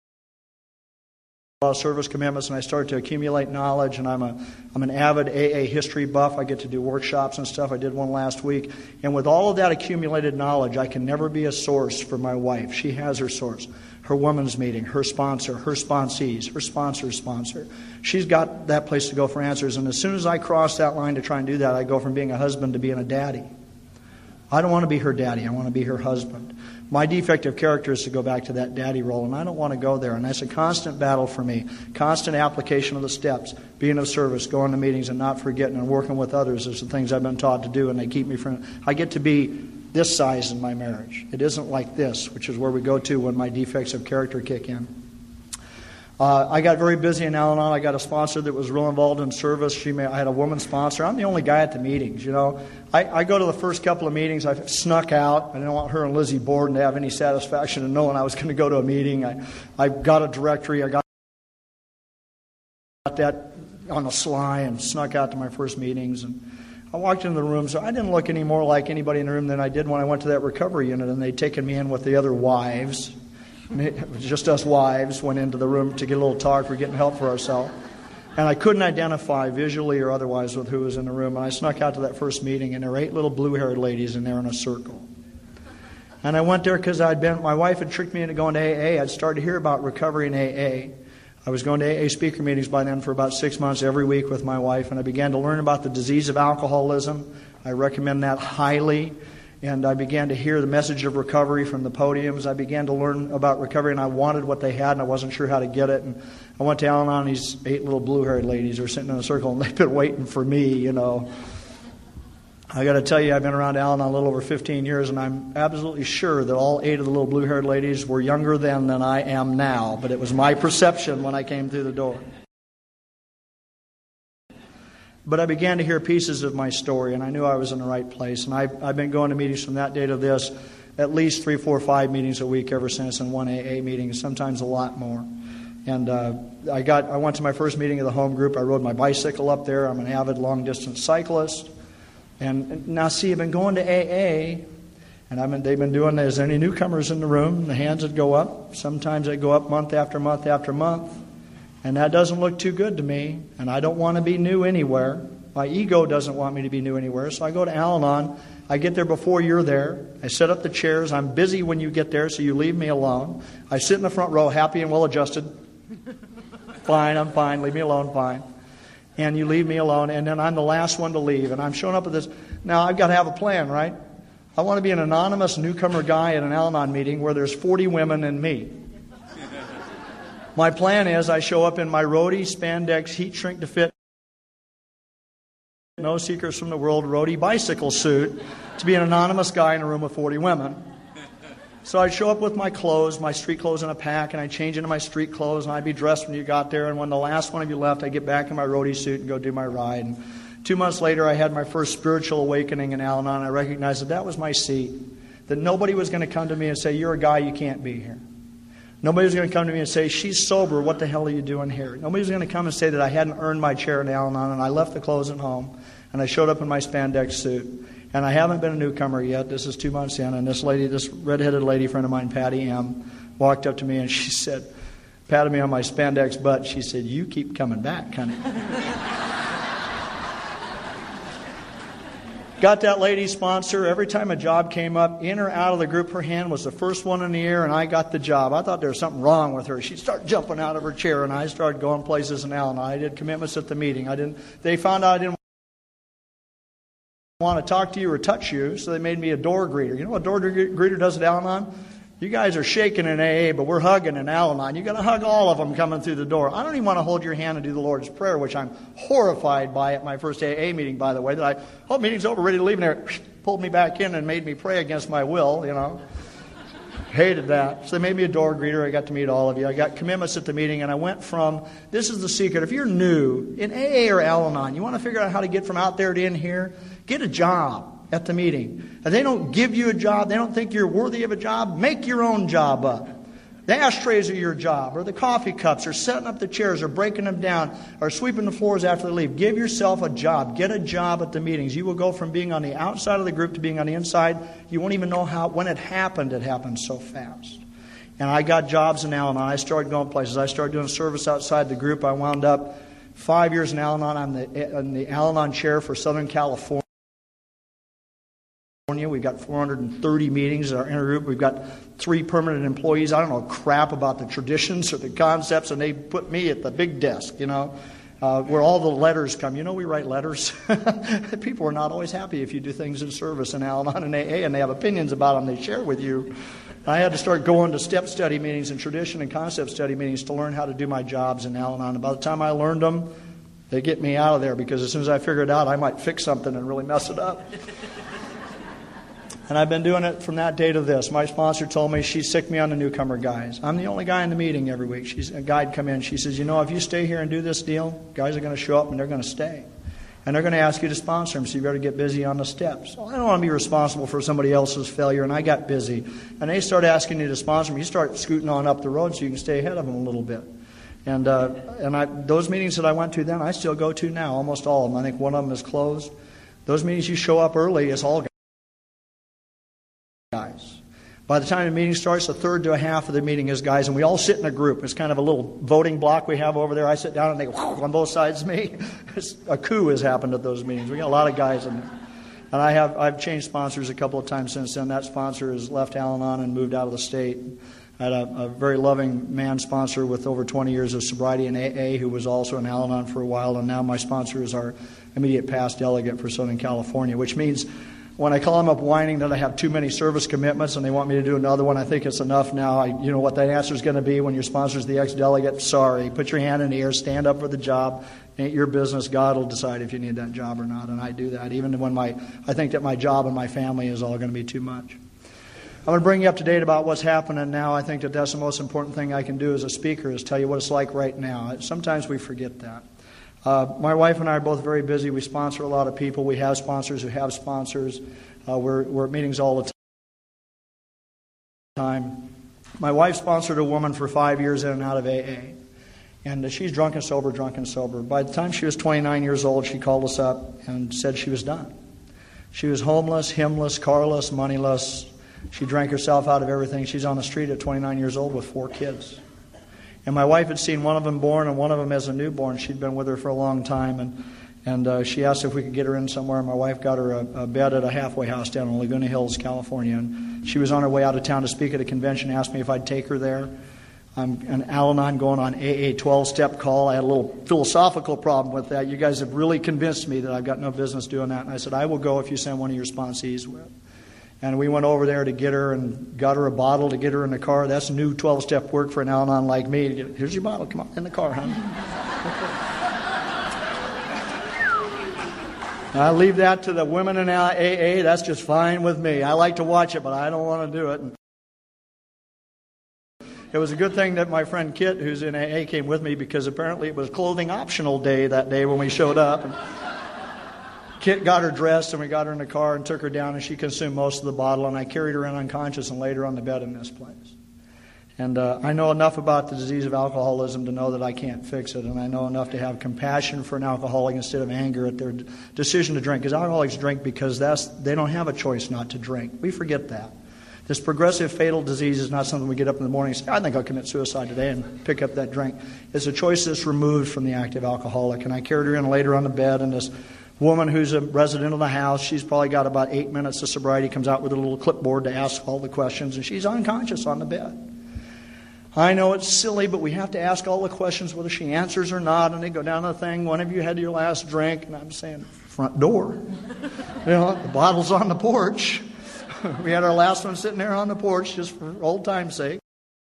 of service commitments, and I start to accumulate knowledge. And I'm a, I'm an avid A A history buff. I get to do workshops and stuff. I did one last week, and with all of that accumulated knowledge, I can never be a source for my wife. She has her source. Her women's meeting, her sponsor, her sponsees, her sponsor's sponsor. She's got that place to go for answers. And as soon as I cross that line to try and do that, I go from being a husband to being a daddy. I don't want to be her daddy. I want to be her husband. My defect of character is to go back to that daddy role, and I don't want to go there. And that's a constant battle for me. Constant application of the steps, being of service, going to meetings and not forgetting, and working with others is the things I've been taught to do, and they keep me from... I get to be this size in my marriage. It isn't like this, which is where we go to when my defects of character kick in. Uh, I got very busy in Al-Anon. I got a sponsor that was real involved in service. She may, I had a woman sponsor. I'm the only guy at the meetings, you know. I, I go to the first couple of meetings. I snuck out. I didn't want her and Lizzie Borden to have any satisfaction in knowing I was going to go to a meeting. I, I got a directory. I got that on the sly and snuck out to my first meetings. And I walked into the room, so I didn't look any more like anybody in the room than I did when I went to that recovery unit, and they'd taken me in with the other wives. It was just us wives went into the room to get a little talk for getting help for ourselves. And I couldn't identify visually or otherwise with who was in the room. And I snuck out to that first meeting, and there were eight little blue-haired ladies in there in a circle. And I went there because I'd been, my wife had tricked me into going to A A. I'd started to hear about recovery in A A. I was going to A A speaker meetings by then for about six months every week with my wife, and I began to learn about the disease of alcoholism. I recommend that highly. And I began to hear the message of recovery from the podiums. I began to learn about recovery, and I wanted what they had, and I wasn't sure how to get it. And I went to Al-Anon, and these eight little blue-haired ladies were sitting in a circle, and they've been waiting for me, you know. I got to tell you, I've been around Al-Anon a little over fifteen years, and I'm absolutely sure that all eight of the little blue-haired ladies were younger then than I am now. But it was my perception when I came through the door. But I began to hear pieces of my story, and I knew I was in the right place. And I've, I've been going to meetings from that day to this, at least three, four, five meetings a week ever since, and one A A meeting, sometimes a lot more. And uh, I got I went to my first meeting of the home group. I rode my bicycle up there. I'm an avid long-distance cyclist. And now, see, I've been going to A A, and I've been, they've been doing, is there any newcomers in the room? The hands would go up. Sometimes they go up month after month after month. And that doesn't look too good to me, and I don't want to be new anywhere. My ego doesn't want me to be new anywhere, so I go to Al-Anon. I get there before you're there. I set up the chairs. I'm busy when you get there, so you leave me alone. I sit in the front row, happy and well-adjusted. Fine, I'm fine. Leave me alone, fine. And you leave me alone, and then I'm the last one to leave, and I'm showing up at this. Now, I've got to have a plan, right? I want to be an anonymous newcomer guy at an Al-Anon meeting where there's forty women and me. My plan is I show up in my roadie spandex heat shrink to fit, no secrets from the world roadie bicycle suit to be an anonymous guy in a room with forty women. So I'd show up with my clothes, my street clothes in a pack, and I'd change into my street clothes, and I'd be dressed when you got there. And when the last one of you left, I'd get back in my roadie suit and go do my ride. And two months later, I had my first spiritual awakening in Al-Anon. I recognized that that was my seat, that nobody was going to come to me and say, you're a guy, you can't be here. Nobody was going to come to me and say, she's sober, what the hell are you doing here? Nobody was going to come and say that I hadn't earned my chair in Al-Anon, and I left the clothes at home, and I showed up in my spandex suit. And I haven't been a newcomer yet. This is two months in, and this lady, this redheaded lady friend of mine, Patty M., walked up to me, and she said, patted me on my spandex butt. She said, you keep coming back, honey. Got that lady sponsor. Every time a job came up, in or out of the group, her hand was the first one in the air, and I got the job. I thought there was something wrong with her. She'd start jumping out of her chair, and I started going places in Al-Anon. I did commitments at the meeting. I didn't. They found out I didn't want to talk to you or touch you, so they made me a door greeter. You know what a door greeter does at Al-Anon? You guys are shaking in A A, but we're hugging in Al-Anon. You got to hug all of them coming through the door. I don't even want to hold your hand and do the Lord's Prayer, which I'm horrified by at my first A A meeting, by the way. That I, oh, meeting's over, ready to leave, and they pulled me back in and made me pray against my will, you know. Hated that. So they made me a door greeter. I got to meet all of you. I got commitments at the meeting, and I went from, this is the secret. If you're new in A A or Al-Anon, you want to figure out how to get from out there to in here, get a job at the meeting. If they don't give you a job, they don't think you're worthy of a job, make your own job up. The ashtrays are your job, or the coffee cups, or setting up the chairs, or breaking them down, or sweeping the floors after they leave. Give yourself a job. Get a job at the meetings. You will go from being on the outside of the group to being on the inside. You won't even know how. When it happened, it happened so fast. And I got jobs in Al-Anon. I started going places. I started doing service outside the group. I wound up five years in Al-Anon. I'm the, I'm the Al-Anon chair for Southern California. We've got four hundred thirty meetings in our intergroup. We've got three permanent employees. I don't know crap about the traditions or the concepts, and they put me at the big desk, you know, uh, where all the letters come. You know, we write letters. People are not always happy if you do things in service in Al-Anon and A A, and they have opinions about them they share with you. I had to start going to step study meetings and tradition and concept study meetings to learn how to do my jobs in Al-Anon. And by the time I learned them, they get me out of there, because as soon as I figure it out, I might fix something and really mess it up. And I've been doing it from that day to this. My sponsor told me she sicked me on the newcomer guys. I'm the only guy in the meeting every week. She's a guy'd come in. She says, you know, if you stay here and do this deal, guys are going to show up and they're going to stay. And they're going to ask you to sponsor them, so you better get busy on the steps. Well, I don't want to be responsible for somebody else's failure, and I got busy. And they start asking you to sponsor them. You start scooting on up the road so you can stay ahead of them a little bit. And uh, and I, those meetings that I went to then, I still go to now, almost all of them. I think one of them is closed. Those meetings you show up early, it's all guys. By the time the meeting starts, a third to a half of the meeting is guys, and we all sit in a group. It's kind of a little voting block we have over there. I sit down and they go on both sides of me. It's, a coup has happened at those meetings. We got a lot of guys in there. And I have, I've changed sponsors a couple of times since then. That sponsor has left Al-Anon and moved out of the state. I had a, a very loving man sponsor with over twenty years of sobriety in A A who was also in Al-Anon for a while, and now my sponsor is our immediate past delegate for Southern California, which means when I call them up whining that I have too many service commitments and they want me to do another one, I think it's enough now. I, you know what that answer is going to be when your sponsor's the ex-delegate? Sorry. Put your hand in the air. Stand up for the job. Ain't your business. God will decide if you need that job or not, and I do that, even when my I think that my job and my family is all going to be too much. I'm going to bring you up to date about what's happening now. I think that that's the most important thing I can do as a speaker, is tell you what it's like right now. Sometimes we forget that. Uh, my wife and I are both very busy. We sponsor a lot of people. We have sponsors who have sponsors. Uh, we're, we're at meetings all the time. My wife sponsored a woman for five years in and out of A A. And she's drunk and sober, drunk and sober. By the time she was twenty-nine years old, she called us up and said she was done. She was homeless, hymnless, carless, moneyless. She drank herself out of everything. She's on the street at twenty-nine years old with four kids. And my wife had seen one of them born and one of them as a newborn. She'd been with her for a long time. And, and uh, she asked if we could get her in somewhere. And my wife got her a, a bed at a halfway house down in Laguna Hills, California. And she was on her way out of town to speak at a convention, asked me if I'd take her there. I'm an Al-Anon going on A A twelve-step call. I had a little philosophical problem with that. You guys have really convinced me that I've got no business doing that. And I said, I will go if you send one of your sponsees with. And we went over there to get her and got her a bottle to get her in the car. That's new twelve-step work for an Al-Anon like me. To get, here's your bottle. Come on, in the car, honey. I leave that to the women in A A. That's just fine with me. I like to watch it, but I don't want to do it. It was a good thing that my friend Kit, who's in A A, came with me, because apparently it was clothing optional day that day when we showed up. And Kit got her dressed, and we got her in the car and took her down, and she consumed most of the bottle, and I carried her in unconscious and laid her on the bed in this place. And uh, I know enough about the disease of alcoholism to know that I can't fix it, and I know enough to have compassion for an alcoholic instead of anger at their d- decision to drink. Because alcoholics drink because that's they don't have a choice not to drink. We forget that. This progressive fatal disease is not something we get up in the morning and say, I think I'll commit suicide today, and pick up that drink. It's a choice that's removed from the active alcoholic. And I carried her in and laid her on the bed, and this woman who's a resident of the house, she's probably got about eight minutes of sobriety, comes out with a little clipboard to ask all the questions, and she's unconscious on the bed. I know it's silly, but we have to ask all the questions whether she answers or not, and they go down the thing, when have you had your last drink? And I'm saying, front door. You know, the bottle's on the porch. We had our last one sitting there on the porch just for old time's sake.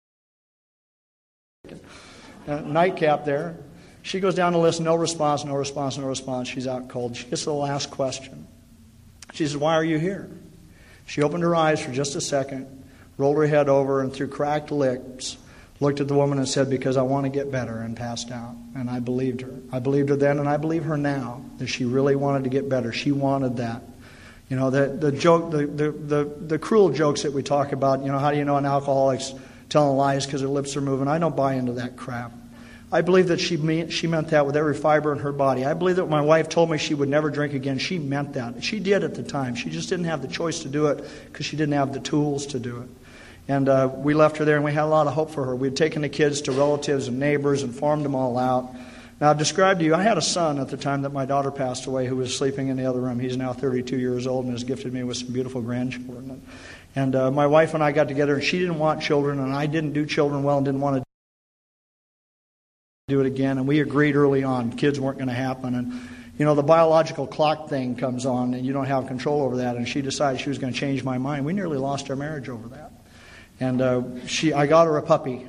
Uh, nightcap there. She goes down the list, no response, no response, no response. She's out cold. She gets to the last question. She says, why are you here? She opened her eyes for just a second, rolled her head over, and through cracked lips, looked at the woman and said, because I want to get better, and passed out. And I believed her. I believed her then, and I believe her now, that she really wanted to get better. She wanted that. You know, the, the joke, the, the, the, the cruel jokes that we talk about, you know, how do you know an alcoholic's telling lies because her lips are moving. I don't buy into that crap. I believe that she meant, she meant that with every fiber in her body. I believe that when my wife told me she would never drink again, she meant that. She did at the time. She just didn't have the choice to do it because she didn't have the tools to do it. And uh, we left her there, and we had a lot of hope for her. We had taken the kids to relatives and neighbors and farmed them all out. Now, I've described to you, I had a son at the time that my daughter passed away who was sleeping in the other room. He's now thirty-two years old and has gifted me with some beautiful grandchildren. And uh, my wife and I got together, and she didn't want children, and I didn't do children well and didn't want to do it again. And we agreed early on kids weren't going to happen. And, you know, the biological clock thing comes on, and you don't have control over that. And she decided she was going to change my mind. We nearly lost our marriage over that. And uh, she, I got her a puppy.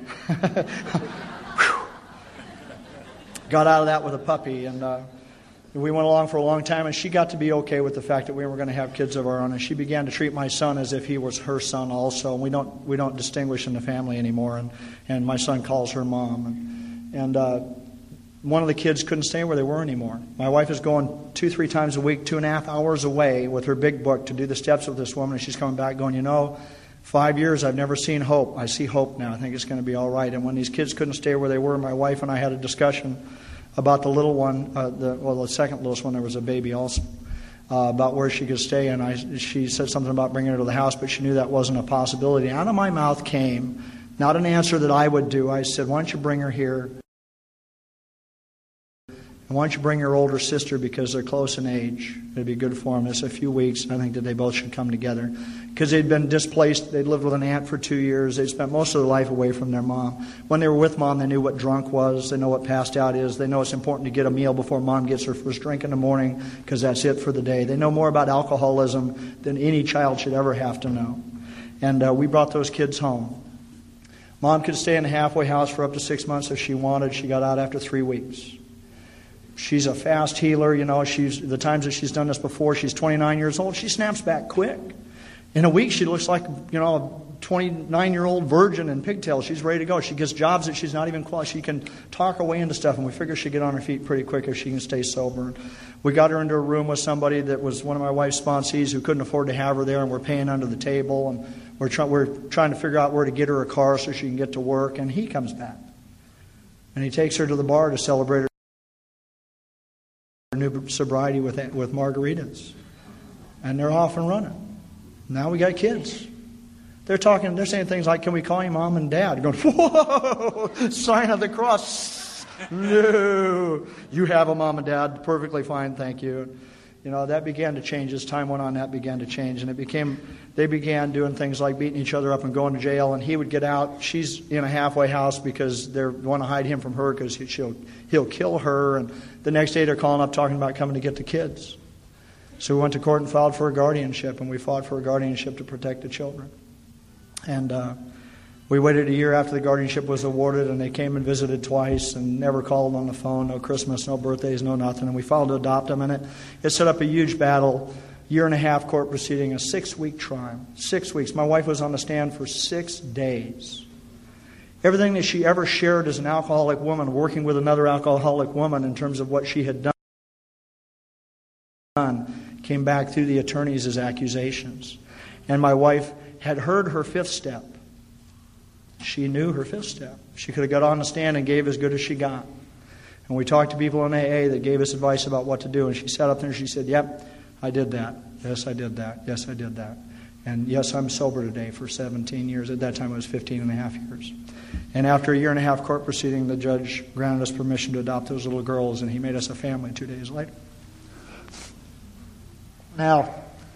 Got out of that with a puppy, and uh, we went along for a long time, and she got to be okay with the fact that we were going to have kids of our own, and she began to treat my son as if he was her son also. And we don't we don't distinguish in the family anymore, and, and my son calls her mom. And, and uh, one of the kids couldn't stay where they were anymore. My wife is going two, three times a week, two and a half hours away with her big book to do the steps with this woman, and she's coming back going, you know, Five years, I've never seen hope. I see hope now. I think it's going to be all right. And when these kids couldn't stay where they were, my wife and I had a discussion about the little one, uh, the, well, the second littlest one, there was a baby also, uh, about where she could stay. And I, she said something about bringing her to the house, but she knew that wasn't a possibility. Out of my mouth came, not an answer that I would do. I said, why don't you bring her here? And why don't you bring your older sister because they're close in age? It'd be good for them. It's a few weeks, and I think that they both should come together. Because they'd been displaced. They'd lived with an aunt for two years. They'd spent most of their life away from their mom. When they were with mom, they knew what drunk was. They know what passed out is. They know it's important to get a meal before mom gets her first drink in the morning because that's it for the day. They know more about alcoholism than any child should ever have to know. And uh, we brought those kids home. Mom could stay in the halfway house for up to six months if she wanted. She got out after three weeks. She's a fast healer, you know. She's the times that she's done this before, she's twenty-nine years old. She snaps back quick. In a week, she looks like, you know, a twenty-nine-year-old virgin in pigtails. She's ready to go. She gets jobs that she's not even qualified. She can talk her way into stuff, and we figure she'd get on her feet pretty quick if she can stay sober. We got her into a room with somebody that was one of my wife's sponsees who couldn't afford to have her there, and we're paying under the table, and we're, try- we're trying to figure out where to get her a car so she can get to work, and he comes back. And he takes her to the bar to celebrate her new sobriety with with margaritas, and they're off and running. Now we got kids. They're talking. They're saying things like, "Can we call you mom and dad?" Going, "Whoa, sign of the cross." No, you have a mom and dad. Perfectly fine, thank you. You know, that began to change as time went on. That began to change, and it became. They began doing things like beating each other up and going to jail. And he would get out. She's in a halfway house because they want to hide him from her because she'll he'll kill her. And the next day they're calling up talking about coming to get the kids. So we went to court and filed for a guardianship, and we fought for a guardianship to protect the children. And uh, we waited a year after the guardianship was awarded, and they came and visited twice and never called on the phone, no Christmas, no birthdays, no nothing. And we filed to adopt them, and it, it set up a huge battle, year and a half court proceeding, a six-week trial. Six weeks. My wife was on the stand for six days. Everything that she ever shared as an alcoholic woman, working with another alcoholic woman in terms of what she had done, came back through the attorneys as accusations. And my wife had heard her fifth step. She knew her fifth step. She could have got on the stand and gave as good as she got. And we talked to people in A A that gave us advice about what to do. And she sat up there and she said, "Yep, I did that. Yes, I did that. Yes, I did that. And yes, I'm sober today for seventeen years. At that time, it was fifteen and a half years. And after a year and a half court proceeding, the judge granted us permission to adopt those little girls, and he made us a family two days later. Now,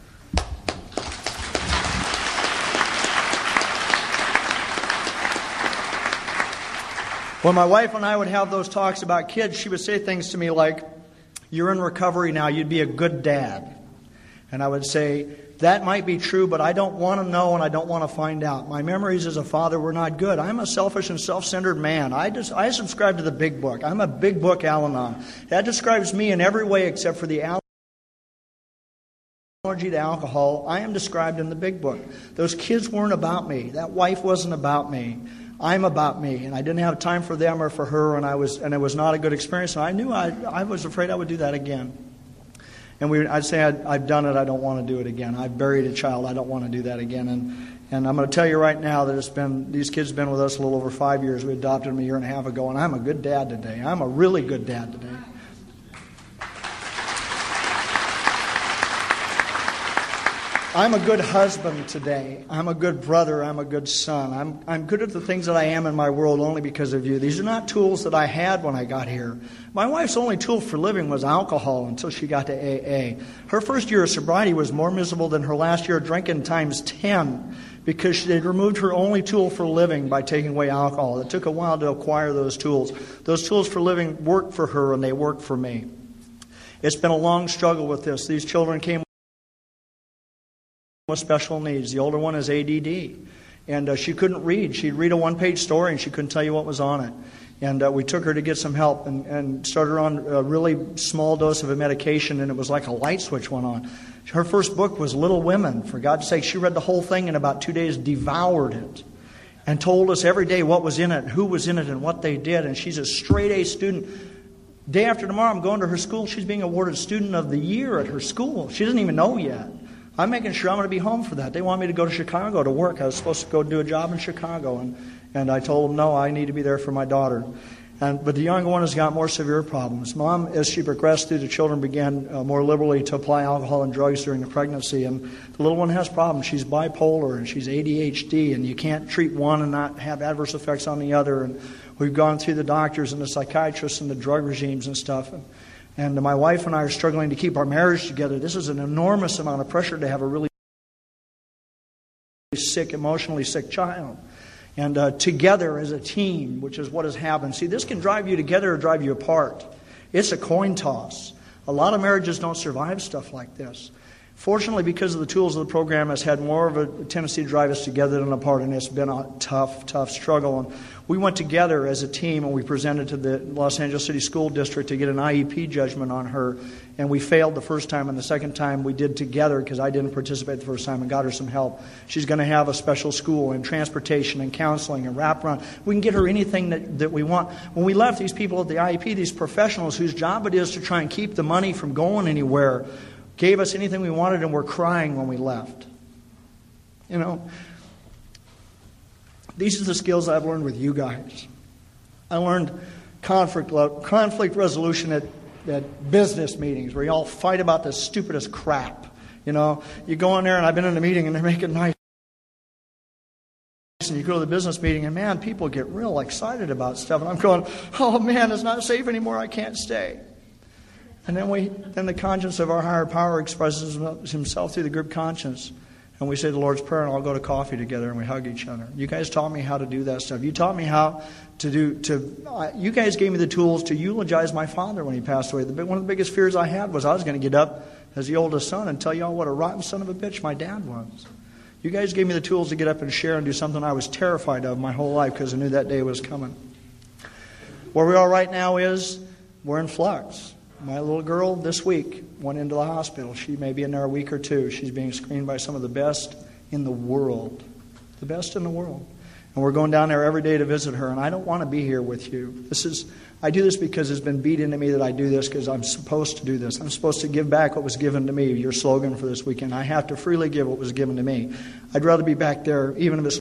when my wife and I would have those talks about kids, she would say things to me like, "You're in recovery now, you'd be a good dad." And I would say, "That might be true, but I don't want to know and I don't want to find out. My memories as a father were not good. I'm a selfish and self-centered man. I just I subscribe to the big book. I'm a big book Al-Anon. That describes me in every way except for the allergy to alcohol. I am described in the big book. Those kids weren't about me. That wife wasn't about me. I'm about me, and I didn't have time for them or for her, and I was, and it was not a good experience. And I knew I, I was afraid I would do that again. And we, I'd say I'd, I've done it. I don't want to do it again. I've buried a child. I don't want to do that again. And And I'm going to tell you right now that it's been, these kids have been with us a little over five years. We adopted them a year and a half ago, and I'm a good dad today. I'm a really good dad today. I'm a good husband today. I'm a good brother. I'm a good son. I'm, I'm good at the things that I am in my world only because of you. These are not tools that I had when I got here. My wife's only tool for living was alcohol until she got to A A. Her first year of sobriety was more miserable than her last year of drinking times ten because they'd removed her only tool for living by taking away alcohol. It took a while to acquire those tools. Those tools for living worked for her and they worked for me. It's been a long struggle with this. These children came with special needs. The older one is A D D. And uh, she couldn't read. She'd read a one-page story and she couldn't tell you what was on it. And uh, we took her to get some help and, and started her on a really small dose of a medication, and it was like a light switch went on. Her first book was Little Women. For God's sake, she read the whole thing in about two days, devoured it, and told us every day what was in it, who was in it, and what they did. And she's a straight-A student. Day after tomorrow, I'm going to her school. She's being awarded Student of the Year at her school. She doesn't even know yet. I'm making sure I'm going to be home for that. They want me to go to Chicago to work. I was supposed to go do a job in Chicago, and, and I told them, no, I need to be there for my daughter. And, but the younger one has got more severe problems. Mom, as she progressed through, the children began uh, more liberally to apply alcohol and drugs during the pregnancy. And the little one has problems. She's bipolar and she's A D H D, and you can't treat one and not have adverse effects on the other. And we've gone through the doctors and the psychiatrists and the drug regimes and stuff. And, and my wife and I are struggling to keep our marriage together. This is an enormous amount of pressure to have a really sick, emotionally sick child. And uh, together as a team, which is what has happened. See, this can drive you together or drive you apart. It's a coin toss. A lot of marriages don't survive stuff like this. Fortunately, because of the tools of the program, it's had more of a tendency to drive us together than apart, and it's been a tough, tough struggle. And we went together as a team, and we presented to the Los Angeles City School District to get an I E P judgment on her. And we failed the first time, and the second time we did together because I didn't participate the first time and got her some help. She's going to have a special school and transportation and counseling and wraparound. We can get her anything that, that we want. When we left, these people at the I E P, these professionals whose job it is to try and keep the money from going anywhere, gave us anything we wanted, and we're crying when we left. You know, these are the skills I've learned with you guys. I learned conflict conflict resolution at, at business meetings where you all fight about the stupidest crap. You know, you go in there, and I've been in a meeting, and they make it nice. And you go to the business meeting, and man, people get real excited about stuff. And I'm going, oh man, it's not safe anymore. I can't stay. And then we, then the conscience of our higher power expresses himself through the group conscience. And we say the Lord's Prayer, and all go to coffee together, and we hug each other. You guys taught me how to do that stuff. You taught me how to do, to, uh, you guys gave me the tools to eulogize my father when he passed away. The, one of the biggest fears I had was I was going to get up as the oldest son and tell y'all what a rotten son of a bitch my dad was. You guys gave me the tools to get up and share and do something I was terrified of my whole life because I knew that day was coming. Where we are right now is we're in flux. My little girl this week went into the hospital. She may be in there a week or two. She's being screened by some of the best in the world. The best in the world. And we're going down there every day to visit her. And I don't want to be here with you. This is, I do this because it's been beat into me that I do this because I'm supposed to do this. I'm supposed to give back what was given to me. Your slogan for this weekend. I have to freely give what was given to me. I'd rather be back there, even if it's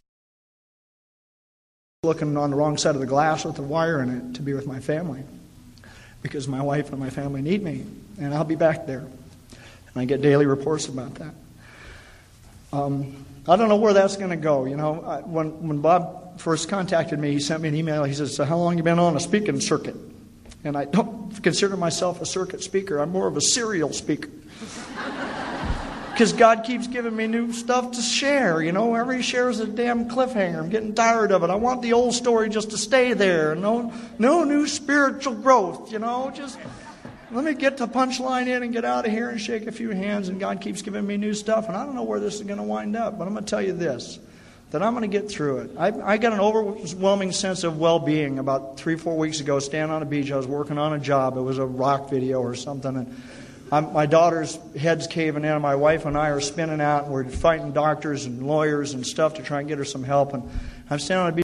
looking on the wrong side of the glass with the wire in it, to be with my family. Because my wife and my family need me, and I'll be back there. And I get daily reports about that. Um, I don't know where that's going to go. You know, I, when when Bob first contacted me, he sent me an email. He says, so how long have you been on a speaking circuit? And I don't consider myself a circuit speaker. I'm more of a serial speaker. Because God keeps giving me new stuff to share. You know, every share is a damn cliffhanger. I'm getting tired of it. I want the old story just to stay there. No, no new spiritual growth, you know. Just let me get the punchline in and get out of here and shake a few hands. And God keeps giving me new stuff. And I don't know where this is going to wind up. But I'm going to tell you this, that I'm going to get through it. I, I got an overwhelming sense of well-being about three, four weeks ago, standing on a beach. I was working on a job. It was a rock video or something. And I'm, my daughter's head's caving in, and my wife and I are spinning out, and we're fighting doctors and lawyers and stuff to try and get her some help. And I'm standing on a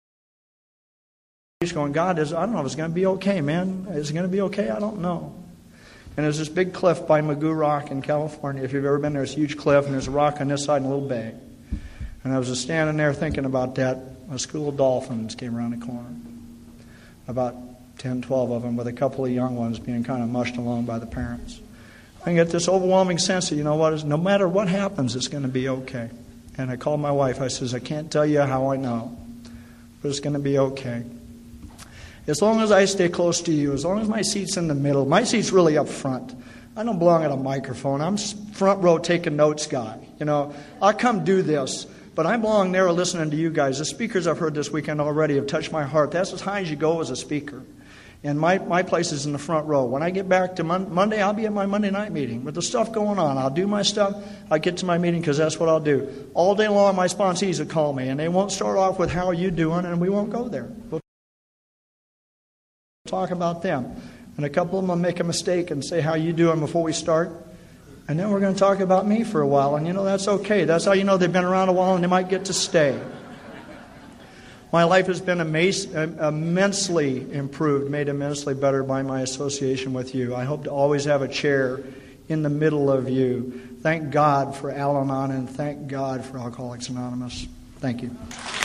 beach going, God, is, I don't know if it's going to be okay, man. Is it going to be okay? I don't know. And there's this big cliff by Magoo Rock in California. If you've ever been there, it's a huge cliff, and there's a rock on this side and a little bay. And I was just standing there thinking about that. A school of dolphins came around the corner. About ten, twelve of them, with a couple of young ones being kind of mushed along by the parents. I get this overwhelming sense that, you know what, is no matter what happens, it's going to be okay. And I called my wife. I says, I can't tell you how I know, but it's going to be okay. As long as I stay close to you, as long as my seat's in the middle, my seat's really up front. I don't belong at a microphone. I'm front row taking notes guy. You know, I'll come do this, but I belong there listening to you guys. The speakers I've heard this weekend already have touched my heart. That's as high as you go as a speaker. And my, my place is in the front row. When I get back to Mon- Monday, I'll be at my Monday night meeting. With the stuff going on, I'll do my stuff. I'll get to my meeting because that's what I'll do. All day long, my sponsees will call me, and they won't start off with, how are you doing? And we won't go there. We'll talk about them. And a couple of them will make a mistake and say, how you doing before we start? And then we're going to talk about me for a while. And, you know, that's okay. That's how you know they've been around a while and they might get to stay. My life has been immense, immensely improved, made immensely better by my association with you. I hope to always have a chair in the middle of you. Thank God for Al-Anon and thank God for Alcoholics Anonymous. Thank you.